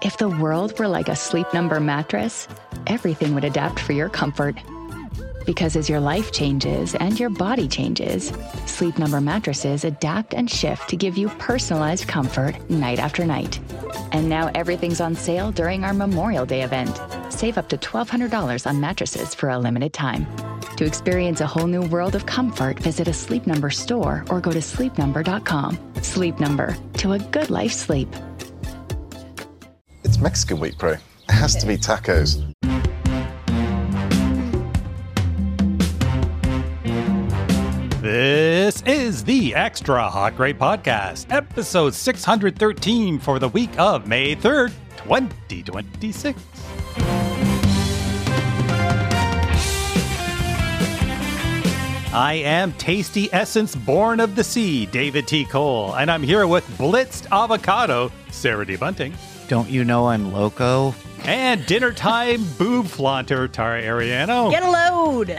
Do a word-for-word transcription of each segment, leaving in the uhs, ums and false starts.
If the world were like a Sleep Number mattress, everything would adapt for your comfort. Because as your life changes and your body changes, Sleep Number mattresses adapt and shift to give you personalized comfort night after night. And now everything's on sale during our Memorial Day event. Save up to twelve hundred dollars on mattresses for a limited time. To experience a whole new world of comfort, visit a Sleep Number store or go to sleep number dot com. Sleep Number, to a good life sleep. It's Mexican week, bro. It has to be tacos. This is the Extra Hot Great Podcast, episode six hundred thirteen for the week of May third, twenty twenty-six. I am Tasty Essence Born of the Sea, David T. Cole, and I'm here with Blitzed Avocado, Sarah D. Bunting. Don't you know I'm loco? And Dinner Time Boob Flaunter, Tara Ariano. Get a load!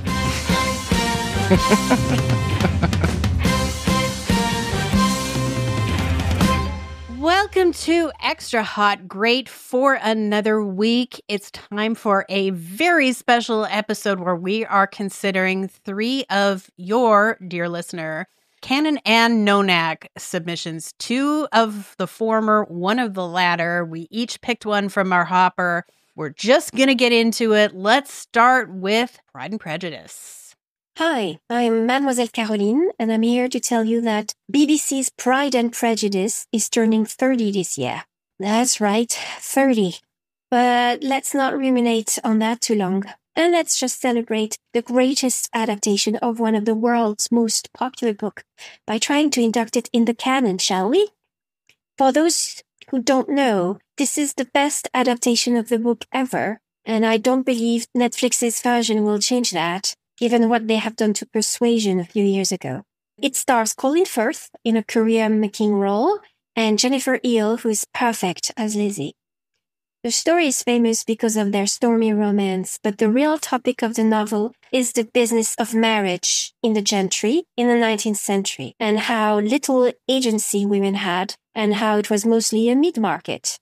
Welcome to Extra Hot Great for another week. It's time for a very special episode where we are considering three of your, dear listener, Canon and Nonak submissions. Two of the former, one of the latter. We each picked one from our hopper. We're just going to get into it. Let's start with Pride and Prejudice. Hi, I'm Mademoiselle Caroline, and I'm here to tell you that B B C's Pride and Prejudice is turning thirty this year. That's right, thirty. But let's not ruminate on that too long. And let's just celebrate the greatest adaptation of one of the world's most popular books by trying to induct it in the canon, shall we? For those who don't know, this is the best adaptation of the book ever, and I don't believe Netflix's version will change that, given what they have done to Persuasion a few years ago. It stars Colin Firth in a career-making role, and Jennifer Eel, who is perfect as Lizzie. The story is famous because of their stormy romance, but the real topic of the novel is the business of marriage in the gentry in the nineteenth century, and how little agency women had, and how it was mostly a mid-market.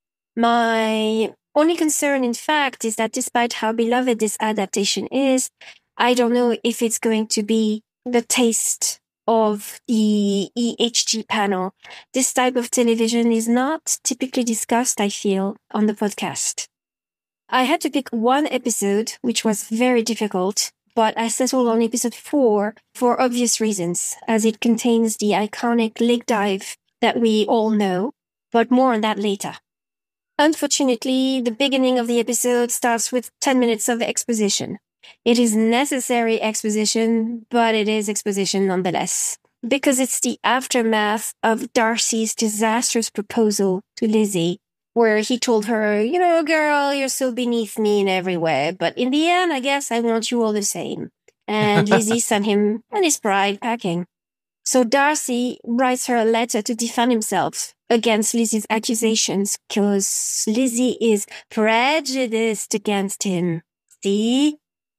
My only concern, in fact, is that despite how beloved this adaptation is, I don't know if it's going to be the taste of the E H G panel. This type of television is not typically discussed, I feel, on the podcast. I had to pick one episode, which was very difficult, but I settled on episode four for obvious reasons, as it contains the iconic leg dive that we all know, but more on that later. Unfortunately, the beginning of the episode starts with ten minutes of exposition. It is necessary exposition, but it is exposition nonetheless, because it's the aftermath of Darcy's disastrous proposal to Lizzie, where he told her, you know, girl, you're so beneath me in every way, but in the end, I guess I want you all the same. And Lizzie sent him and his pride packing. So Darcy writes her a letter to defend himself against Lizzie's accusations, because Lizzie is prejudiced against him. See?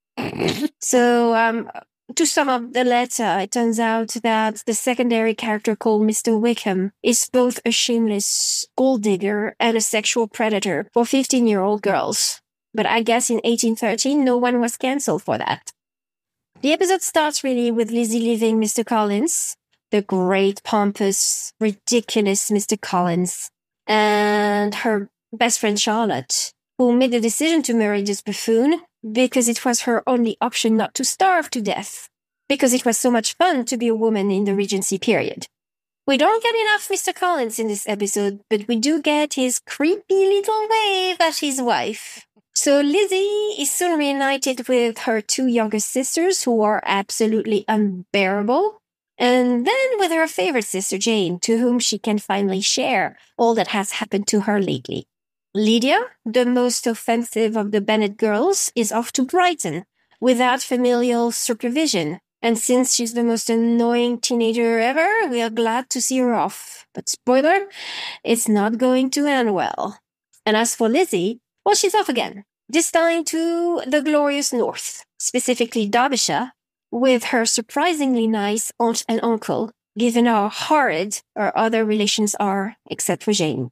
So, um, to sum up the letter, it turns out that the secondary character called Mister Wickham is both a shameless gold digger and a sexual predator for fifteen-year-old girls. But I guess in eighteen thirteen, no one was cancelled for that. The episode starts really with Lizzie leaving Mister Collins, the great, pompous, ridiculous Mister Collins, and her best friend Charlotte, who made the decision to marry this buffoon because it was her only option not to starve to death, because it was so much fun to be a woman in the Regency period. We don't get enough Mister Collins in this episode, but we do get his creepy little wave at his wife. So Lizzie is soon reunited with her two younger sisters, who are absolutely unbearable, and then with her favorite sister Jane, to whom she can finally share all that has happened to her lately. Lydia, the most offensive of the Bennet girls, is off to Brighton without familial supervision. And since she's the most annoying teenager ever, we are glad to see her off. But spoiler, it's not going to end well. And as for Lizzie, well, she's off again. This time to the glorious north, specifically Derbyshire, with her surprisingly nice aunt and uncle, given how horrid her other relations are, except for Jane.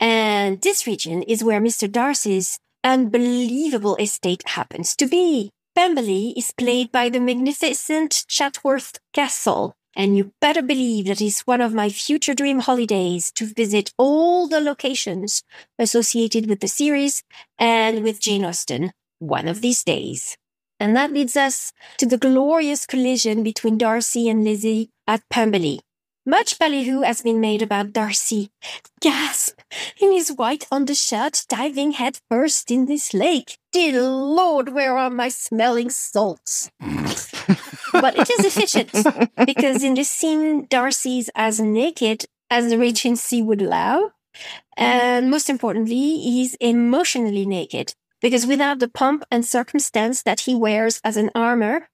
And this region is where Mister Darcy's unbelievable estate happens to be. Pemberley is played by the magnificent Chatworth Castle, and you better believe that it's one of my future dream holidays to visit all the locations associated with the series and with Jane Austen one of these days. And that leads us to the glorious collision between Darcy and Lizzie at Pemberley. Much ballyhoo has been made about Darcy, gasp, in his white undershirt diving head first in this lake. Dear Lord, where are my smelling salts? But it is efficient, because in this scene, Darcy's as naked as the Regency would allow. And most importantly, he's emotionally naked, because without the pomp and circumstance that he wears as an armor,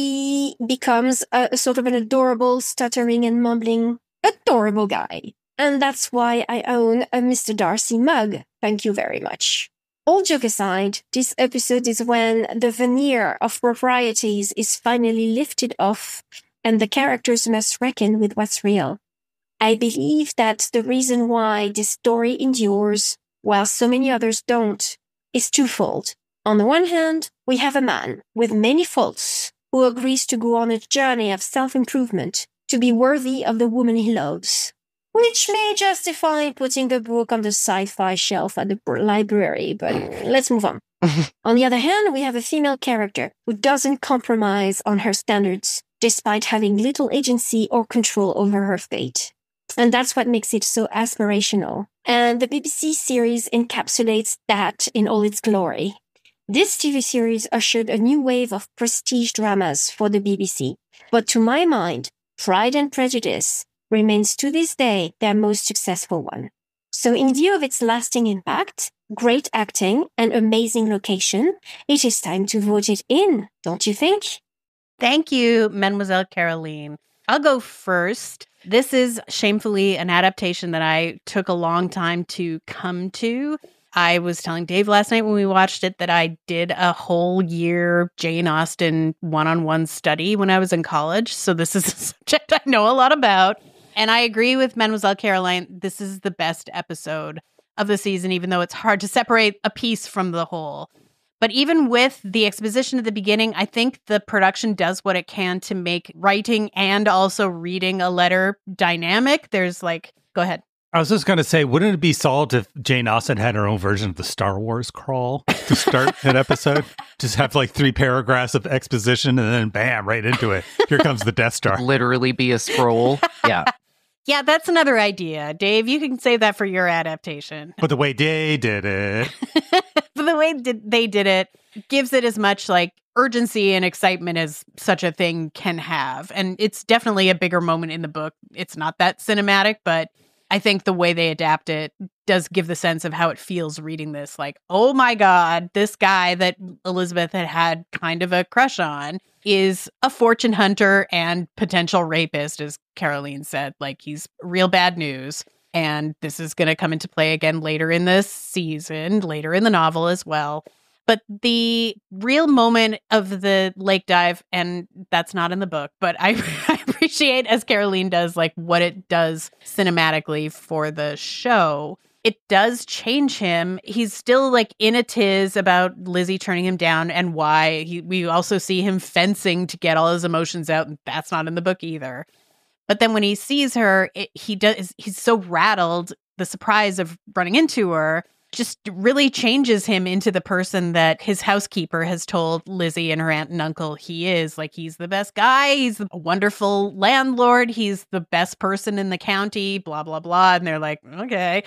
he becomes a, a sort of an adorable, stuttering and mumbling, adorable guy. And that's why I own a Mister Darcy mug. Thank you very much. All joke aside, this episode is when the veneer of proprieties is finally lifted off and the characters must reckon with what's real. I believe that the reason why this story endures, while so many others don't, is twofold. On the one hand, we have a man with many faults who agrees to go on a journey of self-improvement to be worthy of the woman he loves, which may justify putting the book on the sci-fi shelf at the library, but let's move on. On the other hand, we have a female character who doesn't compromise on her standards, despite having little agency or control over her fate. And that's what makes it so aspirational. And the B B C series encapsulates that in all its glory. This T V series ushered a new wave of prestige dramas for the B B C. But to my mind, Pride and Prejudice remains to this day their most successful one. So in view of its lasting impact, great acting, and amazing location, it is time to vote it in, don't you think? Thank you, Mademoiselle Caroline. I'll go first. This is shamefully an adaptation that I took a long time to come to. I was telling Dave last night when we watched it that I did a whole year Jane Austen one-on-one study when I was in college. So this is a subject I know a lot about. And I agree with Mademoiselle Caroline. This is the best episode of the season, even though it's hard to separate a piece from the whole. But even with the exposition at the beginning, I think the production does what it can to make writing and also reading a letter dynamic. There's like, go ahead. I was just going to say, wouldn't it be solid if Jane Austen had her own version of the Star Wars crawl to start an episode? Just have like three paragraphs of exposition and then bam, right into it. Here comes the Death Star. Literally be a scroll. Yeah. Yeah, that's another idea. Dave, you can save that for your adaptation. But the way they did it. But the way did they did it gives it as much like urgency and excitement as such a thing can have. And it's definitely a bigger moment in the book. It's not that cinematic, but I think the way they adapt it does give the sense of how it feels reading this. Like, oh my God, this guy that Elizabeth had had kind of a crush on is a fortune hunter and potential rapist, as Caroline said. Like, he's real bad news. And this is going to come into play again later in this season, later in the novel as well. But the real moment of the lake dive, and that's not in the book, but I, I appreciate, as Caroline does, like what it does cinematically for the show. It does change him. He's still like in a tiz about Lizzie turning him down and why. He, we also see him fencing to get all his emotions out, and that's not in the book either. But then when he sees her, it, he does. He's so rattled. The surprise of running into her just really changes him into the person that his housekeeper has told Lizzie and her aunt and uncle he is. Like, he's the best guy. He's a wonderful landlord. He's the best person in the county, blah, blah, blah. And they're like, okay.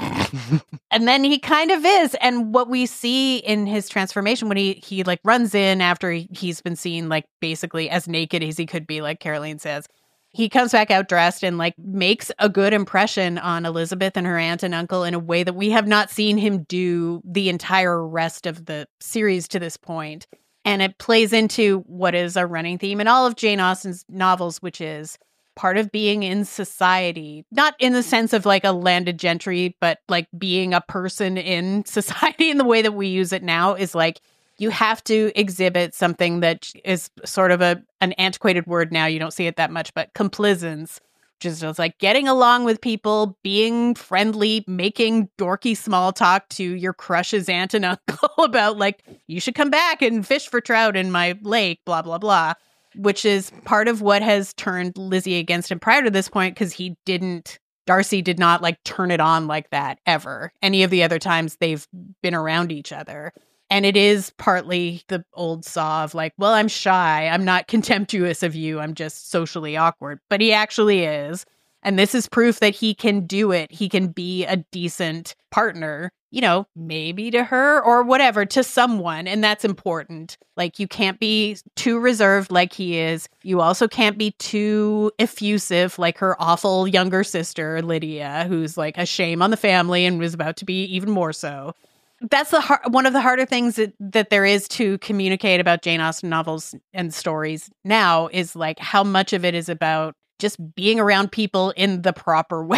And then he kind of is. And what we see in his transformation when he, he like runs in after he, he's been seen like basically as naked as he could be, like Caroline says, he comes back out dressed and like makes a good impression on Elizabeth and her aunt and uncle in a way that we have not seen him do the entire rest of the series to this point. And it plays into what is a running theme in all of Jane Austen's novels, which is part of being in society, not in the sense of like a landed gentry, but like being a person in society in the way that we use it now is like, you have to exhibit something that is sort of a an antiquated word now. You don't see it that much, but complaisance, Just, just like getting along with people, being friendly, making dorky small talk to your crush's aunt and uncle about like, you should come back and fish for trout in my lake, blah, blah, blah, which is part of what has turned Lizzie against him prior to this point, because he didn't, Darcy did not like turn it on like that ever. Any of the other times they've been around each other. And it is partly the old saw of like, well, I'm shy. I'm not contemptuous of you. I'm just socially awkward. But he actually is. And this is proof that he can do it. He can be a decent partner, you know, maybe to her or whatever, to someone. And that's important. Like, you can't be too reserved like he is. You also can't be too effusive like her awful younger sister, Lydia, who's like a shame on the family and was about to be even more so. That's the har- one of the harder things that, that there is to communicate about Jane Austen novels and stories now is like how much of it is about just being around people in the proper way.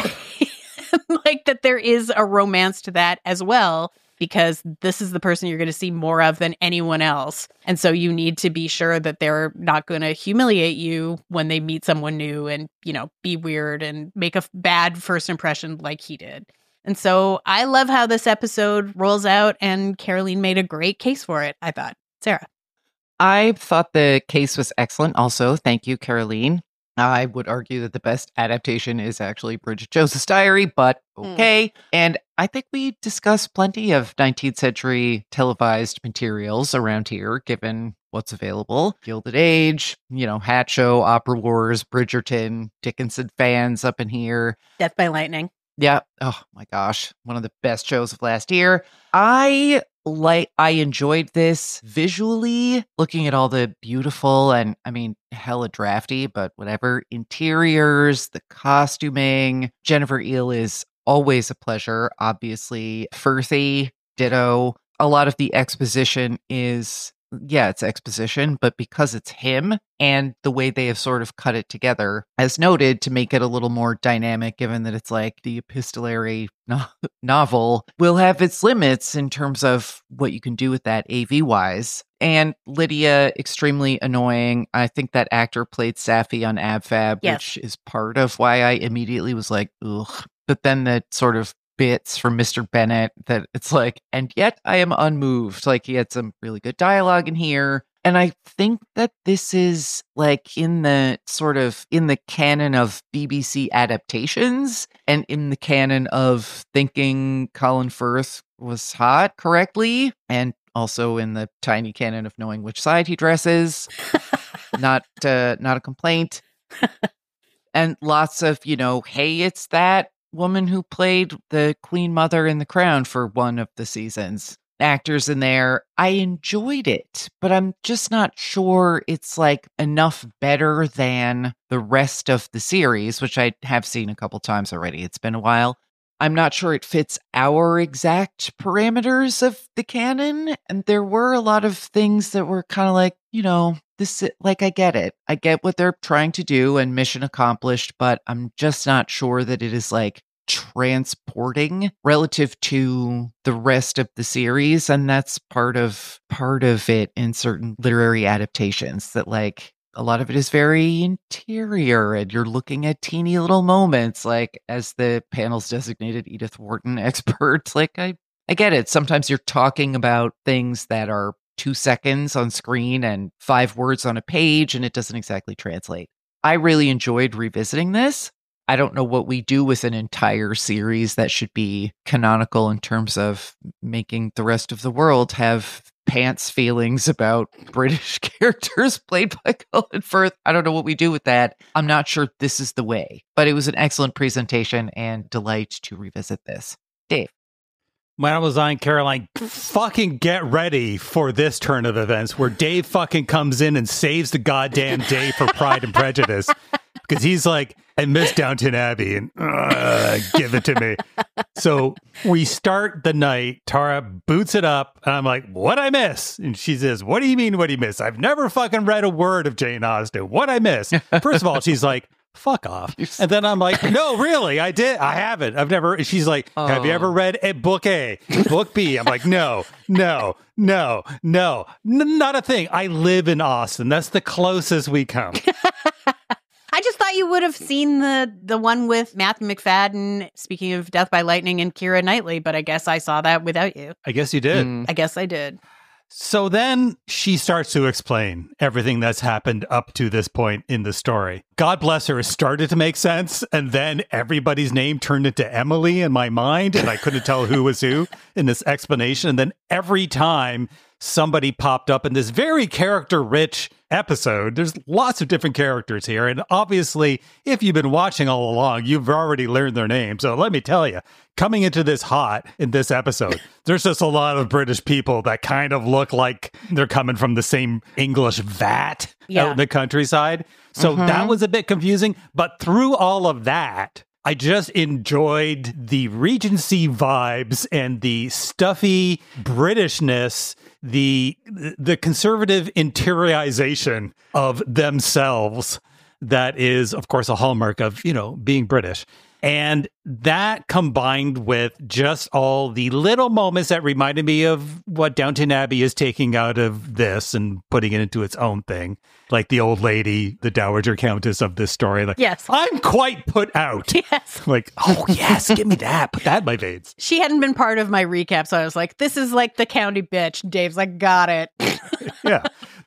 Like that there is a romance to that as well, because this is the person you're going to see more of than anyone else. And so you need to be sure that they're not going to humiliate you when they meet someone new and, you know, be weird and make a bad first impression like he did. And so I love how this episode rolls out, and Caroline made a great case for it, I thought. Sarah. I thought the case was excellent also. Thank you, Caroline. I would argue that the best adaptation is actually Bridget Jones's Diary, but okay. Mm. And I think we discussed plenty of nineteenth century televised materials around here, given what's available. Gilded Age, you know, Hat Show, Opera Wars, Bridgerton, Dickinson fans up in here. Death by Lightning. Yeah. Oh my gosh. One of the best shows of last year. I like, I enjoyed this visually, looking at all the beautiful and, I mean, hella drafty, but whatever, interiors, the costuming. Jennifer Eel is always a pleasure. Obviously, Firthy, ditto. A lot of the exposition is, yeah, it's exposition, but because it's him and the way they have sort of cut it together, as noted, to make it a little more dynamic, given that it's like the epistolary no- novel, will have its limits in terms of what you can do with that A V-wise. And Lydia, extremely annoying. I think that actor played Safi on AbFab, yes. Which is part of why I immediately was like, ugh. But then the sort of bits from Mister Bennett that it's like, and yet I am unmoved. Like, he had some really good dialogue in here. And I think that this is like in the sort of in the canon of B B C adaptations and in the canon of thinking Colin Firth was hot correctly, and also in the tiny canon of knowing which side he dresses. not uh, not a complaint. And lots of, you know, hey, it's that woman who played the Queen Mother in The Crown for one of the seasons. Actors in there. I enjoyed it, but I'm just not sure it's like enough better than the rest of the series, which I have seen a couple times already. It's been a while. I'm not sure it fits our exact parameters of the canon. And there were a lot of things that were kind of like, you know, this, like, I get it. I get what they're trying to do and mission accomplished, but I'm just not sure that it is like transporting relative to the rest of the series. And that's part of part of it in certain literary adaptations, that like a lot of it is very interior and you're looking at teeny little moments, like as the panel's designated Edith Wharton expert. Like I, I get it. Sometimes you're talking about things that are two seconds on screen and five words on a page, and it doesn't exactly translate. I really enjoyed revisiting this. I don't know what we do with an entire series that should be canonical in terms of making the rest of the world have pants feelings about British characters played by Colin Firth. I don't know what we do with that. I'm not sure this is the way, but it was an excellent presentation and delight to revisit this. Dave. When I was on Caroline, fucking get ready for this turn of events where Dave fucking comes in and saves the goddamn day for Pride and Prejudice. Because he's like, I miss Downton Abbey, and uh, give it to me. So we start the night, Tara boots it up, and I'm like, what'd I miss? And she says, what do you mean, what do you miss? I've never fucking read a word of Jane Austen. What'd I miss? First of all, she's like, fuck off. And then I'm like, no, really, I did. I haven't. I've never. She's like, oh. Have you ever read a book A, book B? I'm like, no, no, no, no, N- not a thing. I live in Austen. That's the closest we come. I just thought you would have seen the the one with Matthew McFadden, speaking of Death by Lightning, and Keira Knightley, but I guess I saw that without you. I guess you did. Mm. I guess I did. So then she starts to explain everything that's happened up to this point in the story. God bless her, it started to make sense, and then everybody's name turned into Emily in my mind, and I couldn't tell who was who in this explanation. And then every time somebody popped up in this very character-rich episode, there's lots of different characters here, and obviously, if you've been watching all along, you've already learned their names. So let me tell you, coming into this hot in this episode, there's just a lot of British people that kind of look like they're coming from the same English vat Yeah. out in the countryside. So Mhm. that was a bit confusing, but through all of that, I just enjoyed the Regency vibes and the stuffy Britishness, the the conservative interiorization of themselves that is, of course, a hallmark of, you know, being British. And that combined with just all the little moments that reminded me of what Downton Abbey is taking out of this and putting it into its own thing. Like the old lady, the Dowager Countess of this story. Like, Yes. I'm quite put out. Yes. Like, oh, yes, give me that. Put that in my veins. She hadn't been part of my recap, so I was like, this is like the county bitch. Dave's like, got it. Yeah.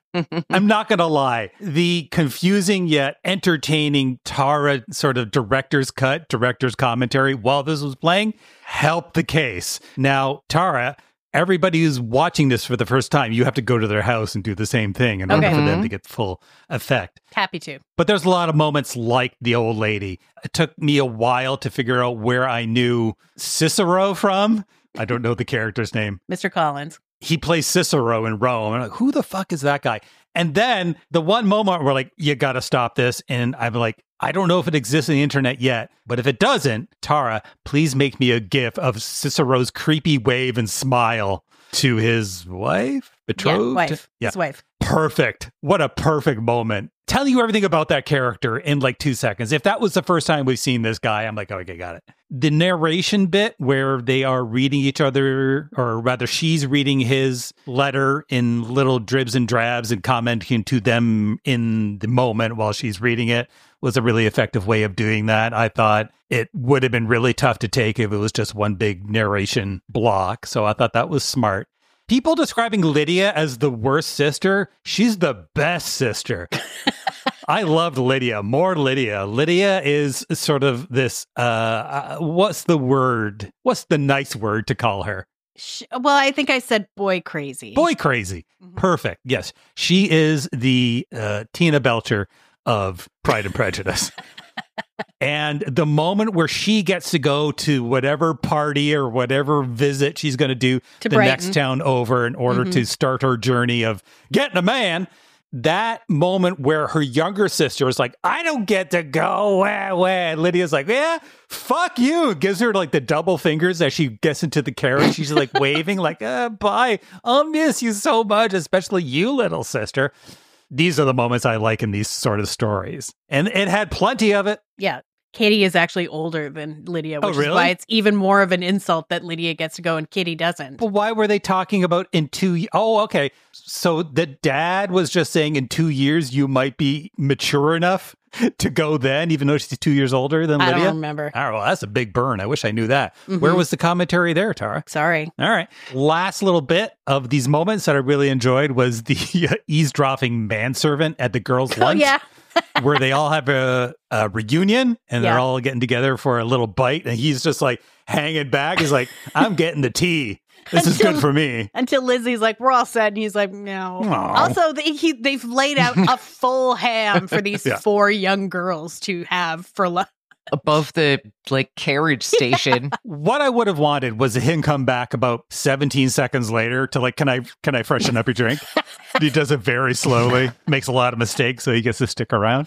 I'm not going to lie. The confusing yet entertaining Tara sort of director's cut, director's commentary while this was playing helped the case. Now, Tara, everybody who's watching this for the first time, you have to go to their house and do the same thing in order Okay. for them to get full effect. Happy to. But there's a lot of moments like the old lady. It took me a while to figure out where I knew Cicero from. I don't know the character's name. Mister Collins. He plays Cicero in Rome. And I'm like, who the fuck is that guy? And then the one moment where like, you got to stop this. And I'm like, I don't know if it exists on the internet yet, but if it doesn't, Tara, please make me a gif of Cicero's creepy wave and smile to his wife, betrothed. Yeah, wife. Yeah. His wife. Perfect. What a perfect moment. Tell you everything about that character in like two seconds. If that was the first time we've seen this guy, I'm like, oh, okay, got it. The narration bit where they are reading each other, or rather she's reading his letter in little dribs and drabs and commenting to them in the moment while she's reading it, was a really effective way of doing that. I thought it would have been really tough to take if it was just one big narration block. So I thought that was smart. People describing Lydia as the worst sister, she's the best sister. I loved Lydia. More Lydia. Lydia is sort of this, uh, uh, what's the word? What's the nice word to call her? Sh- Well, I think I said boy crazy. Boy crazy. Mhm. Perfect. Yes. She is the uh, Tina Belcher of Pride and Prejudice. And the moment where she gets to go to whatever party or whatever visit she's going to do To the Brighton. next town over in order Mhm. to start her journey of getting a man, that moment where her younger sister is like, I don't get to go. Wah, wah. And Lydia's like, yeah, fuck you. Gives her like the double fingers as she gets into the carriage. She's like waving like, uh, bye. I'll miss you so much, especially you, little sister. These are the moments I like in these sort of stories. And it had plenty of it. Yeah. Katie is actually older than Lydia, Oh, which really? is why it's even more of an insult that Lydia gets to go and Kitty doesn't. But why were they talking about in two? y- Oh, okay. So the dad was just saying in two years you might be mature enough to go then, even though she's two years older than I Lydia. don't remember. Oh, well, that's a big burn. I wish I knew that. Mhm. Where was the commentary there, Tara? Sorry. All right. Last little bit of these moments that I really enjoyed was the uh, eavesdropping manservant at the girls' Oh, lunch. yeah. Where they all have a, a reunion and Yeah. they're all getting together for a little bite. And he's just like hanging back. He's like, I'm getting the tea. This is Until- good for me. Until Lizzie's like, we're all set. And he's like, no. Aw. Also, they, he, they've laid out a full ham for these Yeah. four young girls to have for lunch. Above the like carriage station. What I would have wanted was him come back about seventeen seconds later to like, can I can I freshen up your drink? He does it very slowly, makes a lot of mistakes, so he gets to stick around.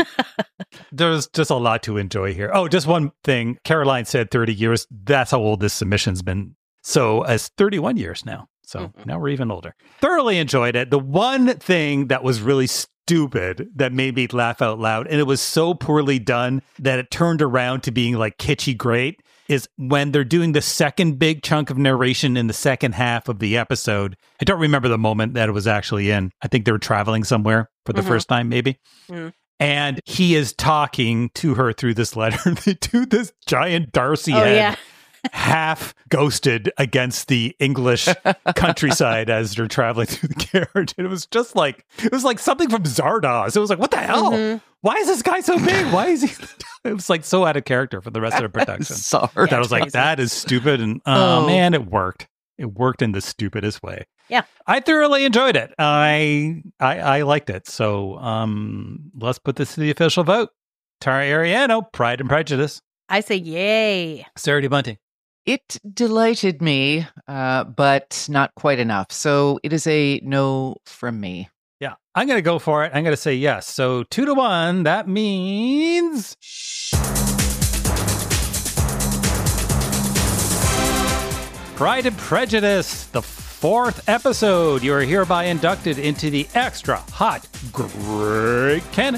There's just a lot to enjoy here. Oh, just one thing. Caroline said thirty years. That's how old this submission's been. So as thirty-one years now. So Mhm. now we're even older. Thoroughly enjoyed it. The one thing that was really stupid that made me laugh out loud, and it was so poorly done that it turned around to being like kitschy great, is when they're doing the second big chunk of narration in the second half of the episode. I don't remember the moment that it was actually in. I think they were traveling somewhere for the Mhm. first time, maybe. Mm. And he is talking to her through this letter. They do this giant Darcy Oh, head, yeah. half ghosted against the English countryside as they're traveling through the carriage. And it was just like, it was like something from Zardoz. It was like, what the hell? Mhm. Why is this guy so big? Why is he? It was like so out of character for the rest of the production. Sorry. That I was it's like, crazy. that is stupid. And oh, Oh. man, it worked. It worked in the stupidest way. Yeah. I thoroughly enjoyed it. I I, I liked it. So um, let's put this to the official vote. Tara Ariano, Pride and Prejudice. I say yay. Sarah D. Bunting. It delighted me, uh, but not quite enough. So it is a no from me. Yeah, I'm going to go for it. I'm going to say yes. So two to one, that means Pride and Prejudice, the fourth episode. You are hereby inducted into the Extra Hot Great Canon.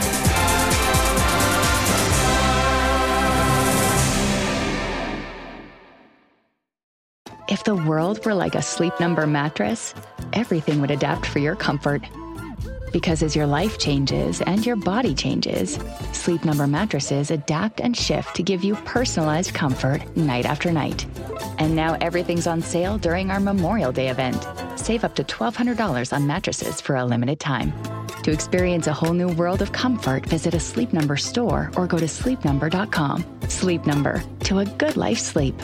If the world were like a Sleep Number mattress, everything would adapt for your comfort. Because as your life changes and your body changes, Sleep Number mattresses adapt and shift to give you personalized comfort night after night. And now everything's on sale during our Memorial Day event. Save up to twelve hundred dollars on mattresses for a limited time. To experience a whole new world of comfort, visit a Sleep Number store or go to sleep number dot com. Sleep Number, to a good life sleep.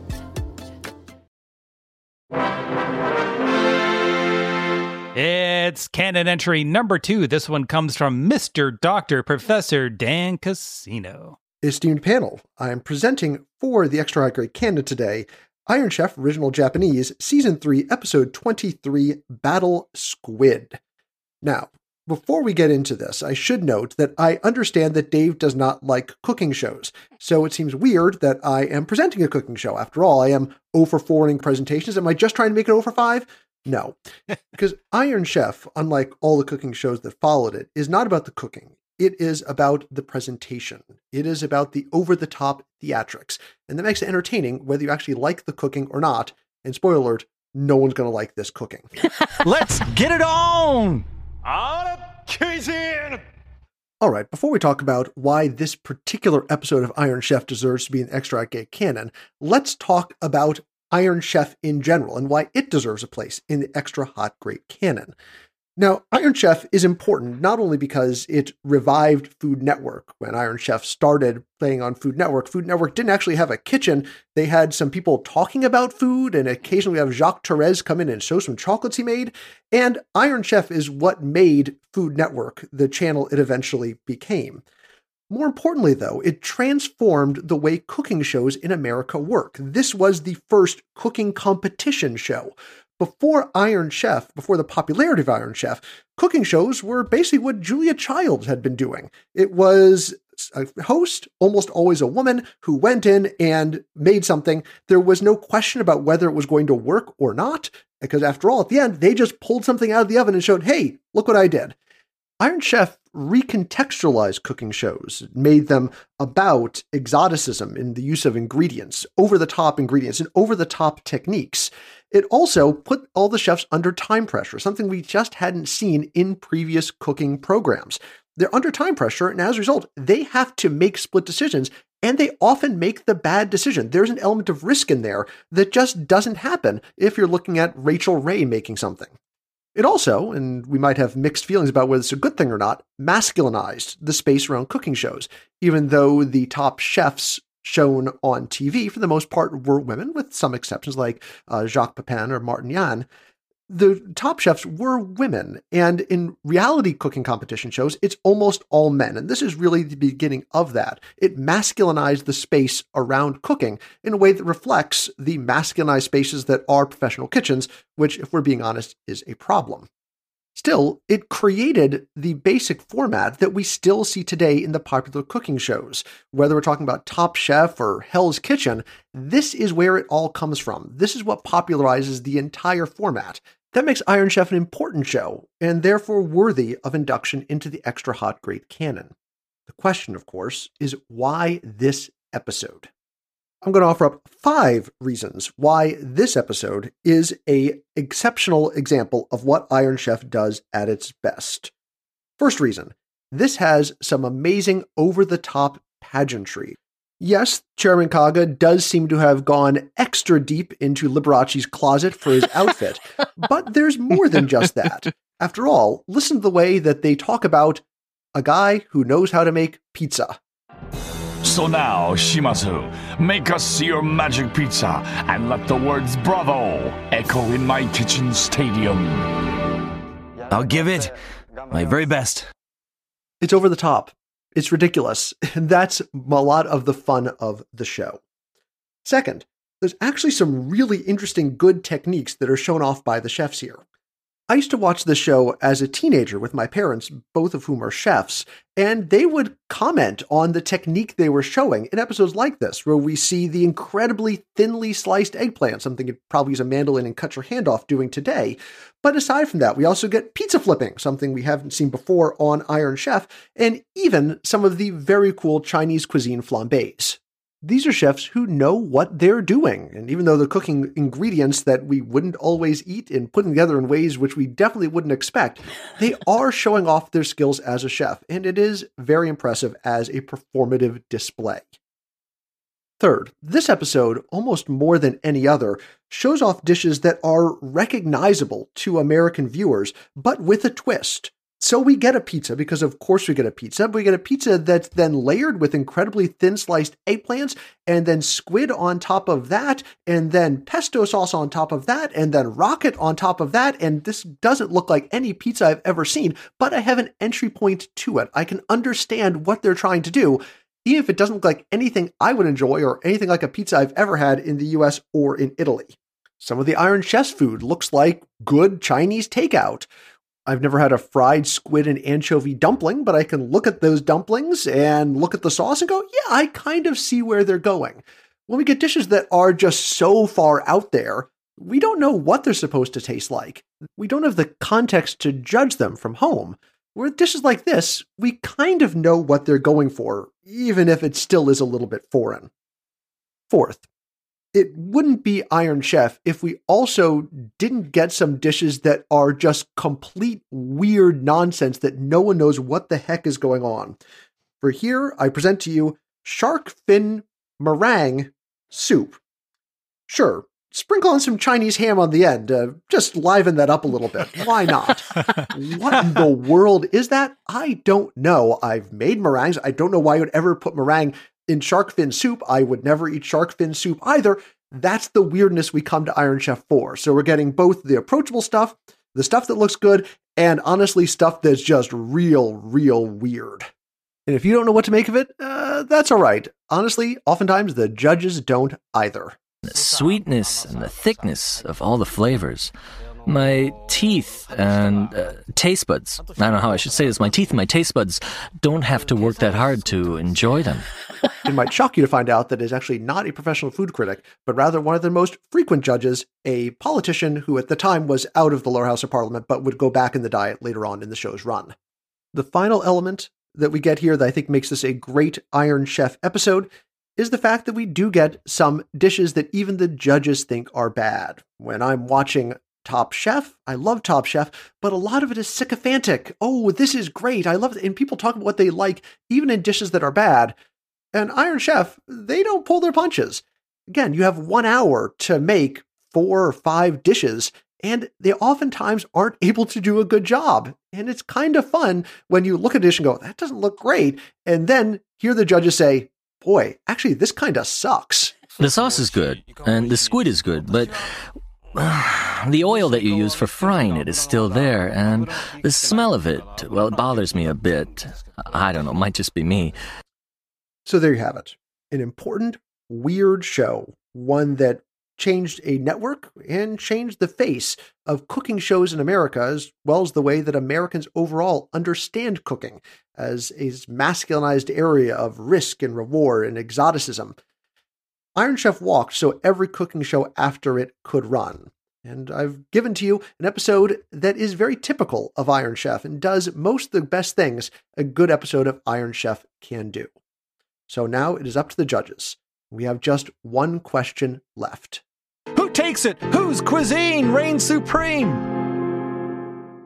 It's canon entry number two. This one comes from Mister Doctor Professor Dan Casino. Esteemed panel, I am presenting for the Extra High Grade Canon today Iron Chef Original Japanese Season three, Episode twenty-three, Battle Squid. Now, before we get into this, I should note that I understand that Dave does not like cooking shows, so it seems weird that I am presenting a cooking show. After all, I am zero for four in presentations. Am I just trying to make it zero for five? No, because Iron Chef, unlike all the cooking shows that followed it, is not about the cooking. It is about the presentation. It is about the over-the-top theatrics. And that makes it entertaining whether you actually like the cooking or not. And spoiler alert, no one's going to like this cooking. Let's get it on! On a kitchen! All right, before we talk about why this particular episode of Iron Chef deserves to be an Extra Gay canon, let's talk about Iron Chef in general and why it deserves a place in the Extra Hot Great canon. Now, Iron Chef is important not only because it revived Food Network. When Iron Chef started playing on Food Network, Food Network didn't actually have a kitchen. They had some people talking about food, and occasionally we have Jacques Therese come in and show some chocolates he made. And Iron Chef is what made Food Network the channel it eventually became. More importantly, though, it transformed the way cooking shows in America work. This was the first cooking competition show. Before Iron Chef, before the popularity of Iron Chef, cooking shows were basically what Julia Childs had been doing. It was a host, almost always a woman, who went in and made something. There was no question about whether it was going to work or not, because after all, at the end, they just pulled something out of the oven and showed, hey, look what I did. Iron Chef recontextualized cooking shows, made them about exoticism in the use of ingredients, over-the-top ingredients, and over-the-top techniques. It also put all the chefs under time pressure, something we just hadn't seen in previous cooking programs. They're under time pressure, and as a result, they have to make split decisions, and they often make the bad decision. There's an element of risk in there that just doesn't happen if you're looking at Rachel Ray making something. It also, and we might have mixed feelings about whether it's a good thing or not, masculinized the space around cooking shows, even though the top chefs shown on T V, for the most part, were women, with some exceptions like uh, Jacques Pepin or Martin Yan. The top chefs were women, and in reality cooking competition shows, it's almost all men, and this is really the beginning of that. It masculinized the space around cooking in a way that reflects the masculinized spaces that are professional kitchens, which, if we're being honest, is a problem. Still, it created the basic format that we still see today in the popular cooking shows. Whether we're talking about Top Chef or Hell's Kitchen, this is where it all comes from. This is what popularizes the entire format. That makes Iron Chef an important show, and therefore worthy of induction into the Extra Hot Great canon. The question, of course, is why this episode? I'm going to offer up five reasons why this episode is an exceptional example of what Iron Chef does at its best. First reason, this has some amazing over-the-top pageantry. Yes, Chairman Kaga does seem to have gone extra deep into Liberace's closet for his outfit, but there's more than just that. After all, listen to the way that they talk about a guy who knows how to make pizza. So now, Shimazu, make us your magic pizza and let the words bravo echo in my kitchen stadium. I'll give it my very best. It's over the top. It's ridiculous. And that's a lot of the fun of the show. Second, there's actually some really interesting good techniques that are shown off by the chefs here. I used to watch this show as a teenager with my parents, both of whom are chefs, and they would comment on the technique they were showing in episodes like this, where we see the incredibly thinly sliced eggplant, something you'd probably use a mandolin and cut your hand off doing today. But aside from that, we also get pizza flipping, something we haven't seen before on Iron Chef, and even some of the very cool Chinese cuisine flambés. These are chefs who know what they're doing, and even though they're cooking ingredients that we wouldn't always eat and putting together in ways which we definitely wouldn't expect, they are showing off their skills as a chef, and it is very impressive as a performative display. Third, this episode, almost more than any other, shows off dishes that are recognizable to American viewers, but with a twist. So we get a pizza, because of course we get a pizza, but we get a pizza that's then layered with incredibly thin sliced eggplants, and then squid on top of that, and then pesto sauce on top of that, and then rocket on top of that, and this doesn't look like any pizza I've ever seen, but I have an entry point to it. I can understand what they're trying to do, even if it doesn't look like anything I would enjoy or anything like a pizza I've ever had in the U S or in Italy. Some of the Iron Chef's food looks like good Chinese takeout. I've never had a fried squid and anchovy dumpling, but I can look at those dumplings and look at the sauce and go, yeah, I kind of see where they're going. When we get dishes that are just so far out there, we don't know what they're supposed to taste like. We don't have the context to judge them from home. With dishes like this, we kind of know what they're going for, even if it still is a little bit foreign. Fourth, it wouldn't be Iron Chef if we also didn't get some dishes that are just complete weird nonsense that no one knows what the heck is going on. For here, I present to you shark fin meringue soup. Sure, sprinkle on some Chinese ham on the end. Uh, just liven that up a little bit. Why not? What in the world is that? I don't know. I've made meringues. I don't know why you would ever put meringue in shark fin soup. I would never eat shark fin soup either. That's the weirdness we come to Iron Chef for. So we're getting both the approachable stuff, the stuff that looks good, and honestly stuff that's just real, real weird. And if you don't know what to make of it, uh, that's all right. Honestly, oftentimes the judges don't either. The sweetness and the thickness of all the flavors. My teeth and uh, taste buds, I don't know how I should say this, my teeth and my taste buds don't have to work that hard to enjoy them. It might shock you to find out that it's actually not a professional food critic, but rather one of the most frequent judges, a politician who at the time was out of the lower house of parliament, but would go back in the diet later on in the show's run. The final element that we get here that I think makes this a great Iron Chef episode is the fact that we do get some dishes that even the judges think are bad. When I'm watching Top Chef, I love Top Chef, but a lot of it is sycophantic. Oh, this is great. I love it. And people talk about what they like, even in dishes that are bad. And Iron Chef, they don't pull their punches. Again, you have one hour to make four or five dishes, and they oftentimes aren't able to do a good job. And it's kind of fun when you look at a dish and go, that doesn't look great. And then hear the judges say, boy, actually, this kind of sucks. The sauce is good, and the squid is good, but the oil that you use for frying it is still there, and the smell of it, well, it bothers me a bit. I don't know, it might just be me. So there you have it. An important, weird show. One that changed a network and changed the face of cooking shows in America, as well as the way that Americans overall understand cooking as a masculinized area of risk and reward and exoticism. Iron Chef walked so every cooking show after it could run. And I've given to you an episode that is very typical of Iron Chef and does most of the best things a good episode of Iron Chef can do. So now it is up to the judges. We have just one question left. Who takes it? Whose cuisine reigns supreme?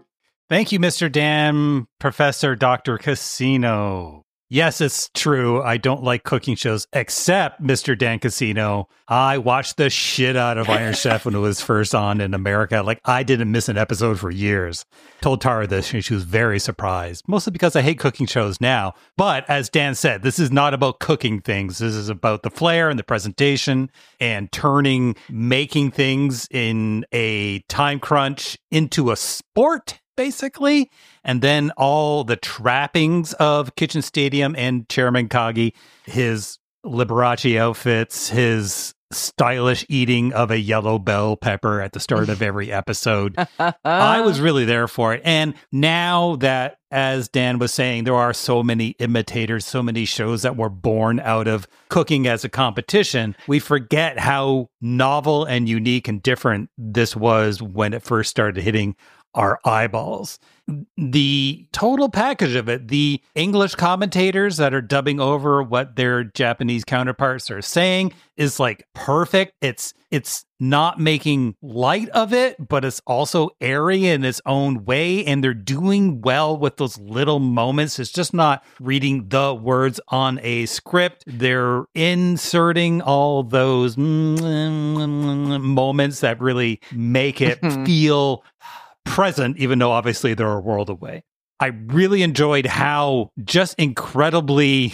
Thank you, Mister Dan, Professor Doctor Casino. Yes, it's true. I don't like cooking shows, except Mister Dan Casino. I watched the shit out of Iron Chef when it was first on in America. Like, I didn't miss an episode for years. Told Tara this, and she was very surprised, mostly because I hate cooking shows now. But as Dan said, this is not about cooking things. This is about the flair and the presentation and turning making things in a time crunch into a sport, basically. And then all the trappings of Kitchen Stadium and Chairman Kagi, his Liberace outfits, his stylish eating of a yellow bell pepper at the start of every episode. I was really there for it. And now that, as Dan was saying, there are so many imitators, so many shows that were born out of cooking as a competition, we forget how novel and unique and different this was when it first started hitting our eyeballs. The total package of it, the English commentators that are dubbing over what their Japanese counterparts are saying, is like perfect. It's it's not making light of it, but it's also airy in its own way, and they're doing well with those little moments. It's just not reading the words on a script. They're inserting all those moments that really make it feel present, even though obviously they're a world away. I really enjoyed how just incredibly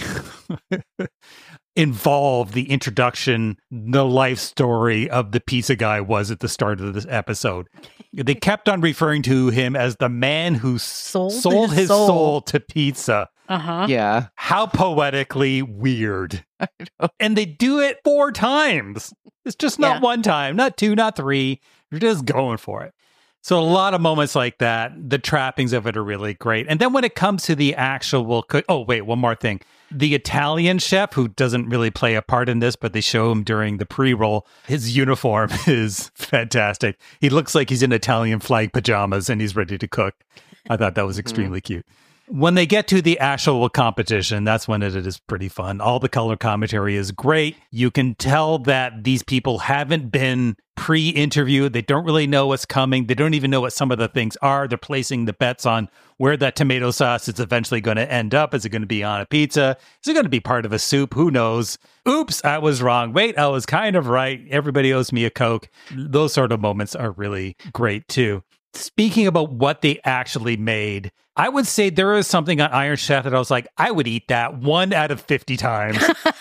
involved the introduction, the life story of the pizza guy was at the start of this episode. They kept on referring to him as the man who sold, sold his, his soul. soul to pizza. Uh-huh. Yeah. How poetically weird. And they do it four times. It's just not yeah. one time, not two, not three. You're just going for it. So a lot of moments like that, the trappings of it are really great. And then when it comes to the actual cook, oh, wait, one more thing. The Italian chef, who doesn't really play a part in this, but they show him during the pre-roll, his uniform is fantastic. He looks like he's in Italian flag pajamas and he's ready to cook. I thought that was extremely mm-hmm. cute. When they get to the actual competition, that's when it is pretty fun. All the color commentary is great. You can tell that these people haven't been pre-interviewed. They don't really know what's coming. They don't even know what some of the things are. They're placing the bets on where that tomato sauce is eventually going to end up. Is it going to be on a pizza? Is it going to be part of a soup? Who knows? Oops, I was wrong. Wait, I was kind of right. Everybody owes me a Coke. Those sort of moments are really great too. Speaking about what they actually made, I would say there is something on Iron Chef that I was like, I would eat that one out of fifty times.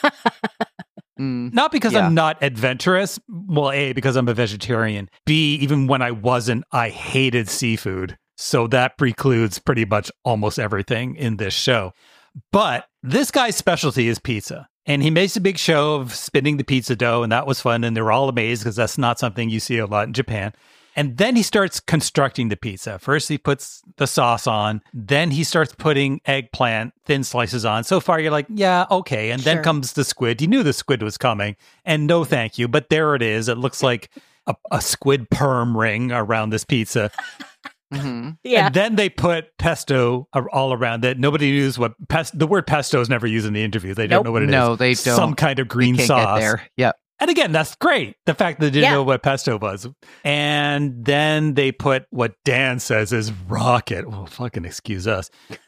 mm, not because yeah. I'm not adventurous. Well, A, because I'm a vegetarian. B, even when I wasn't, I hated seafood. So that precludes pretty much almost everything in this show. But this guy's specialty is pizza. And he makes a big show of spinning the pizza dough, and that was fun. And they were all amazed because that's not something you see a lot in Japan. And then he starts constructing the pizza. First, he puts the sauce on. Then he starts putting eggplant, thin slices on. So far, you're like, yeah, okay. And sure. then comes the squid. You knew the squid was coming. And no thank you. But there it is. It looks like a, a squid perm ring around this pizza. Mm-hmm. Yeah. And then they put pesto all around it. Nobody knows what pest- the word pesto is never used in the interview. They nope. don't know what it no, is. No, they don't. Some kind of green they can't sauce. Get there. Yep. And again, that's great. The fact that they didn't yeah. know what pesto was. And then they put what Dan says is rocket. Well, fucking excuse us.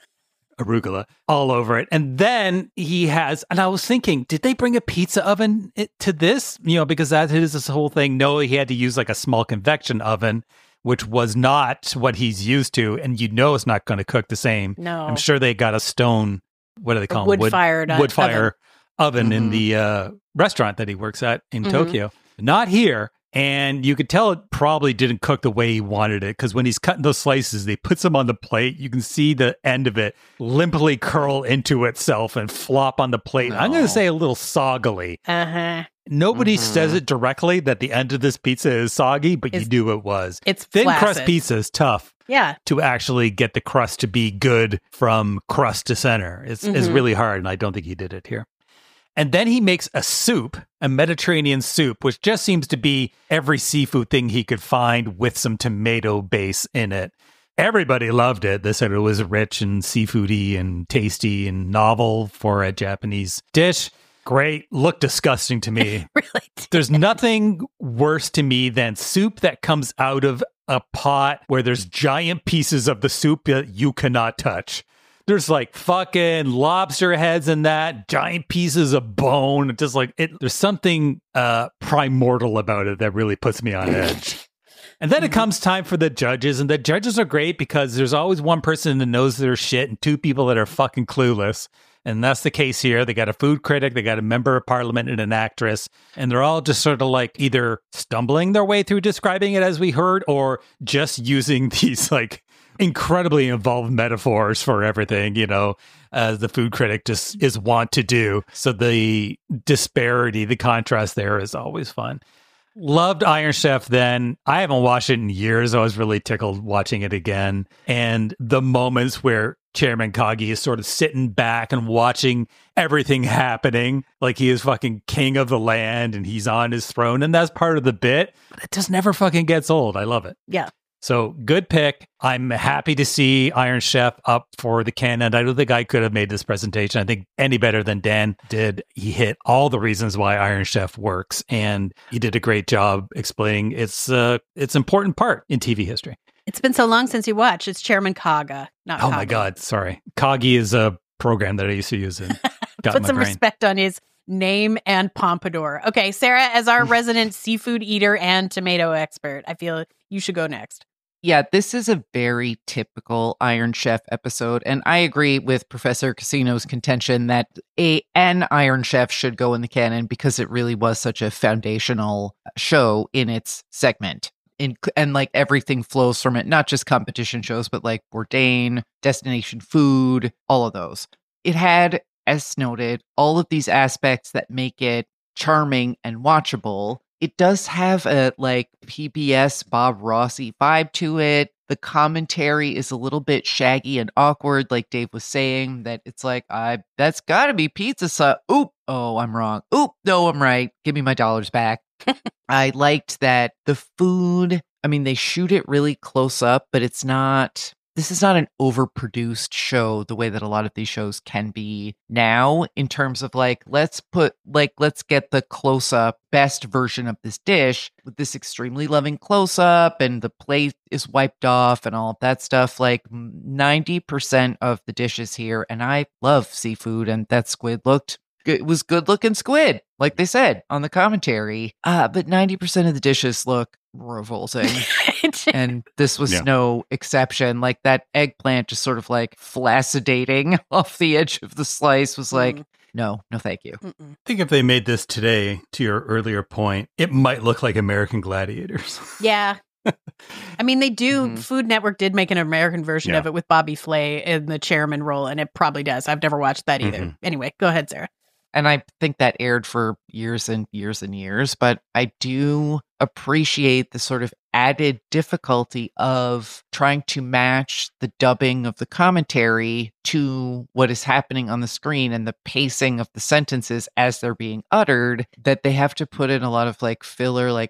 Arugula all over it. And then he has, and I was thinking, did they bring a pizza oven to this? You know, because that is this whole thing. No, he had to use like a small convection oven, which was not what he's used to. And you know it's not going to cook the same. No. I'm sure they got a stone, what do they call wood them? Wood fired wood fire oven, oven mm-hmm. in the uh, restaurant that he works at in mm-hmm. Tokyo. Not here. And you could tell it probably didn't cook the way he wanted it, because when he's cutting those slices, they puts them on the plate. You can see the end of it limply curl into itself and flop on the plate. No. I'm going to say a little soggily. Uh-huh. Nobody mm-hmm. says it directly that the end of this pizza is soggy, but it's, you knew it was. It's Thin flaccid. crust pizza is tough. Yeah. To actually get the crust to be good from crust to center. It's, mm-hmm. it's really hard, and I don't think he did it here. And then he makes a soup, a Mediterranean soup, which just seems to be every seafood thing he could find with some tomato base in it. Everybody loved it. They said it was rich and seafoody and tasty and novel for a Japanese dish. Great. Looked disgusting to me. Really did. There's nothing worse to me than soup that comes out of a pot where there's giant pieces of the soup that you cannot touch. There's like fucking lobster heads in that, giant pieces of bone. Just like it, there's something uh, primordial about it that really puts me on edge. And then it comes time for the judges, and the judges are great because there's always one person that knows their shit and two people that are fucking clueless. And that's the case here. They got a food critic, they got a member of parliament, and an actress. And they're all just sort of like either stumbling their way through describing it as we heard, or just using these like incredibly involved metaphors for everything, you know, as the food critic just is wont to do. So the disparity, the contrast there is always fun. Loved Iron Chef then. I haven't watched it in years. I was really tickled watching it again. And the moments where Chairman Kagi is sort of sitting back and watching everything happening like he is fucking king of the land and he's on his throne. And that's part of the bit. But it just never fucking gets old. I love it. Yeah. So good pick. I'm happy to see Iron Chef up for the canon. I don't think I could have made this presentation, I think, any better than Dan did. He hit all the reasons why Iron Chef works, and he did a great job explaining its uh, its important part in T V history. It's been so long since you watched. It's Chairman Kaga, not Oh Kaga. my God, sorry. Kagi is a program that I used to use in. Got Put my some brain. respect on his name and pompadour. Okay, Sarah, as our resident seafood eater and tomato expert, I feel you should go next. Yeah, this is a very typical Iron Chef episode, and I agree with Professor Casino's contention that a an Iron Chef should go in the canon because it really was such a foundational show in its segment. In, and like everything flows from it, not just competition shows, but like Bourdain, Destination Food, all of those. It had, as noted, all of these aspects that make it charming and watchable. It does have a like P B S Bob Rossi vibe to it. The commentary is a little bit shaggy and awkward, like Dave was saying, that it's like, I that's gotta be pizza sauce. Oop, oh, I'm wrong. Oop, no, I'm right. Give me my dollars back. I liked that the food, I mean, they shoot it really close up, but it's not, this is not an overproduced show the way that a lot of these shows can be now, in terms of like, let's put, like, let's get the close up best version of this dish with this extremely loving close up, and the plate is wiped off and all of that stuff. Like ninety percent of the dishes here, and I love seafood, and that squid looked, it was good looking squid, like they said on the commentary. Uh, but ninety percent of the dishes look revolting. And this was Yeah. no exception. Like that eggplant just sort of like flaccidating off the edge of the slice was like, Mm. no, no, thank you. Mm-mm. I think if they made this today, to your earlier point, it might look like American Gladiators. Yeah. I mean, they do. Mhm. Food Network did make an American version Yeah. of it with Bobby Flay in the chairman role, and it probably does. I've never watched that either. Mhm. Anyway, go ahead, Sarah. And I think that aired for years and years and years, but I do appreciate the sort of added difficulty of trying to match the dubbing of the commentary to what is happening on the screen and the pacing of the sentences as they're being uttered, that they have to put in a lot of like filler, like,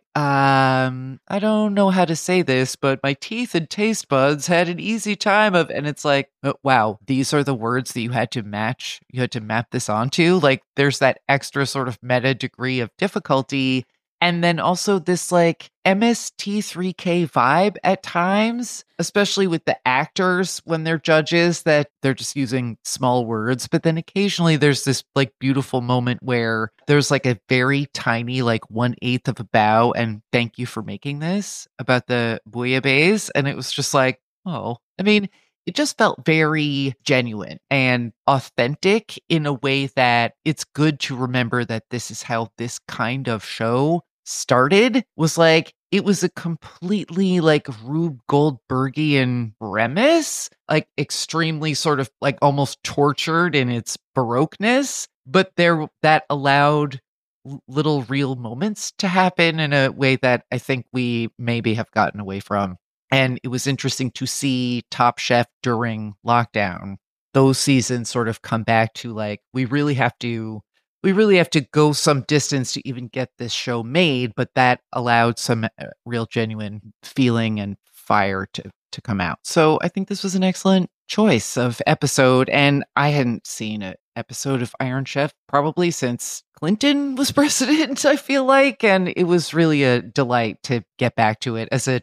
um, I don't know how to say this, but my teeth and taste buds had an easy time of, and it's like, oh, wow, these are the words that you had to match, you had to map this onto. Like, there's that extra sort of meta degree of difficulty. And then also this like M S T three K vibe at times, especially with the actors when they're judges, that they're just using small words. But then occasionally there's this like beautiful moment where there's like a very tiny, like one eighth of a bow and thank you for making this about the bouillabaisse. And it was just like, oh, I mean, it just felt very genuine and authentic in a way that it's good to remember that this is how this kind of show started. Was like, it was a completely like Rube Goldbergian premise, like extremely sort of like almost tortured in its baroqueness, but there that allowed l- little real moments to happen in a way that I think we maybe have gotten away from. And it was interesting to see Top Chef during lockdown. Those seasons sort of come back to like, we really have to, we really have to go some distance to even get this show made. But that allowed some uh, real genuine feeling and fire to, to come out. So I think this was an excellent choice of episode. And I hadn't seen an episode of Iron Chef probably since Clinton was president, I feel like. And it was really a delight to get back to it as a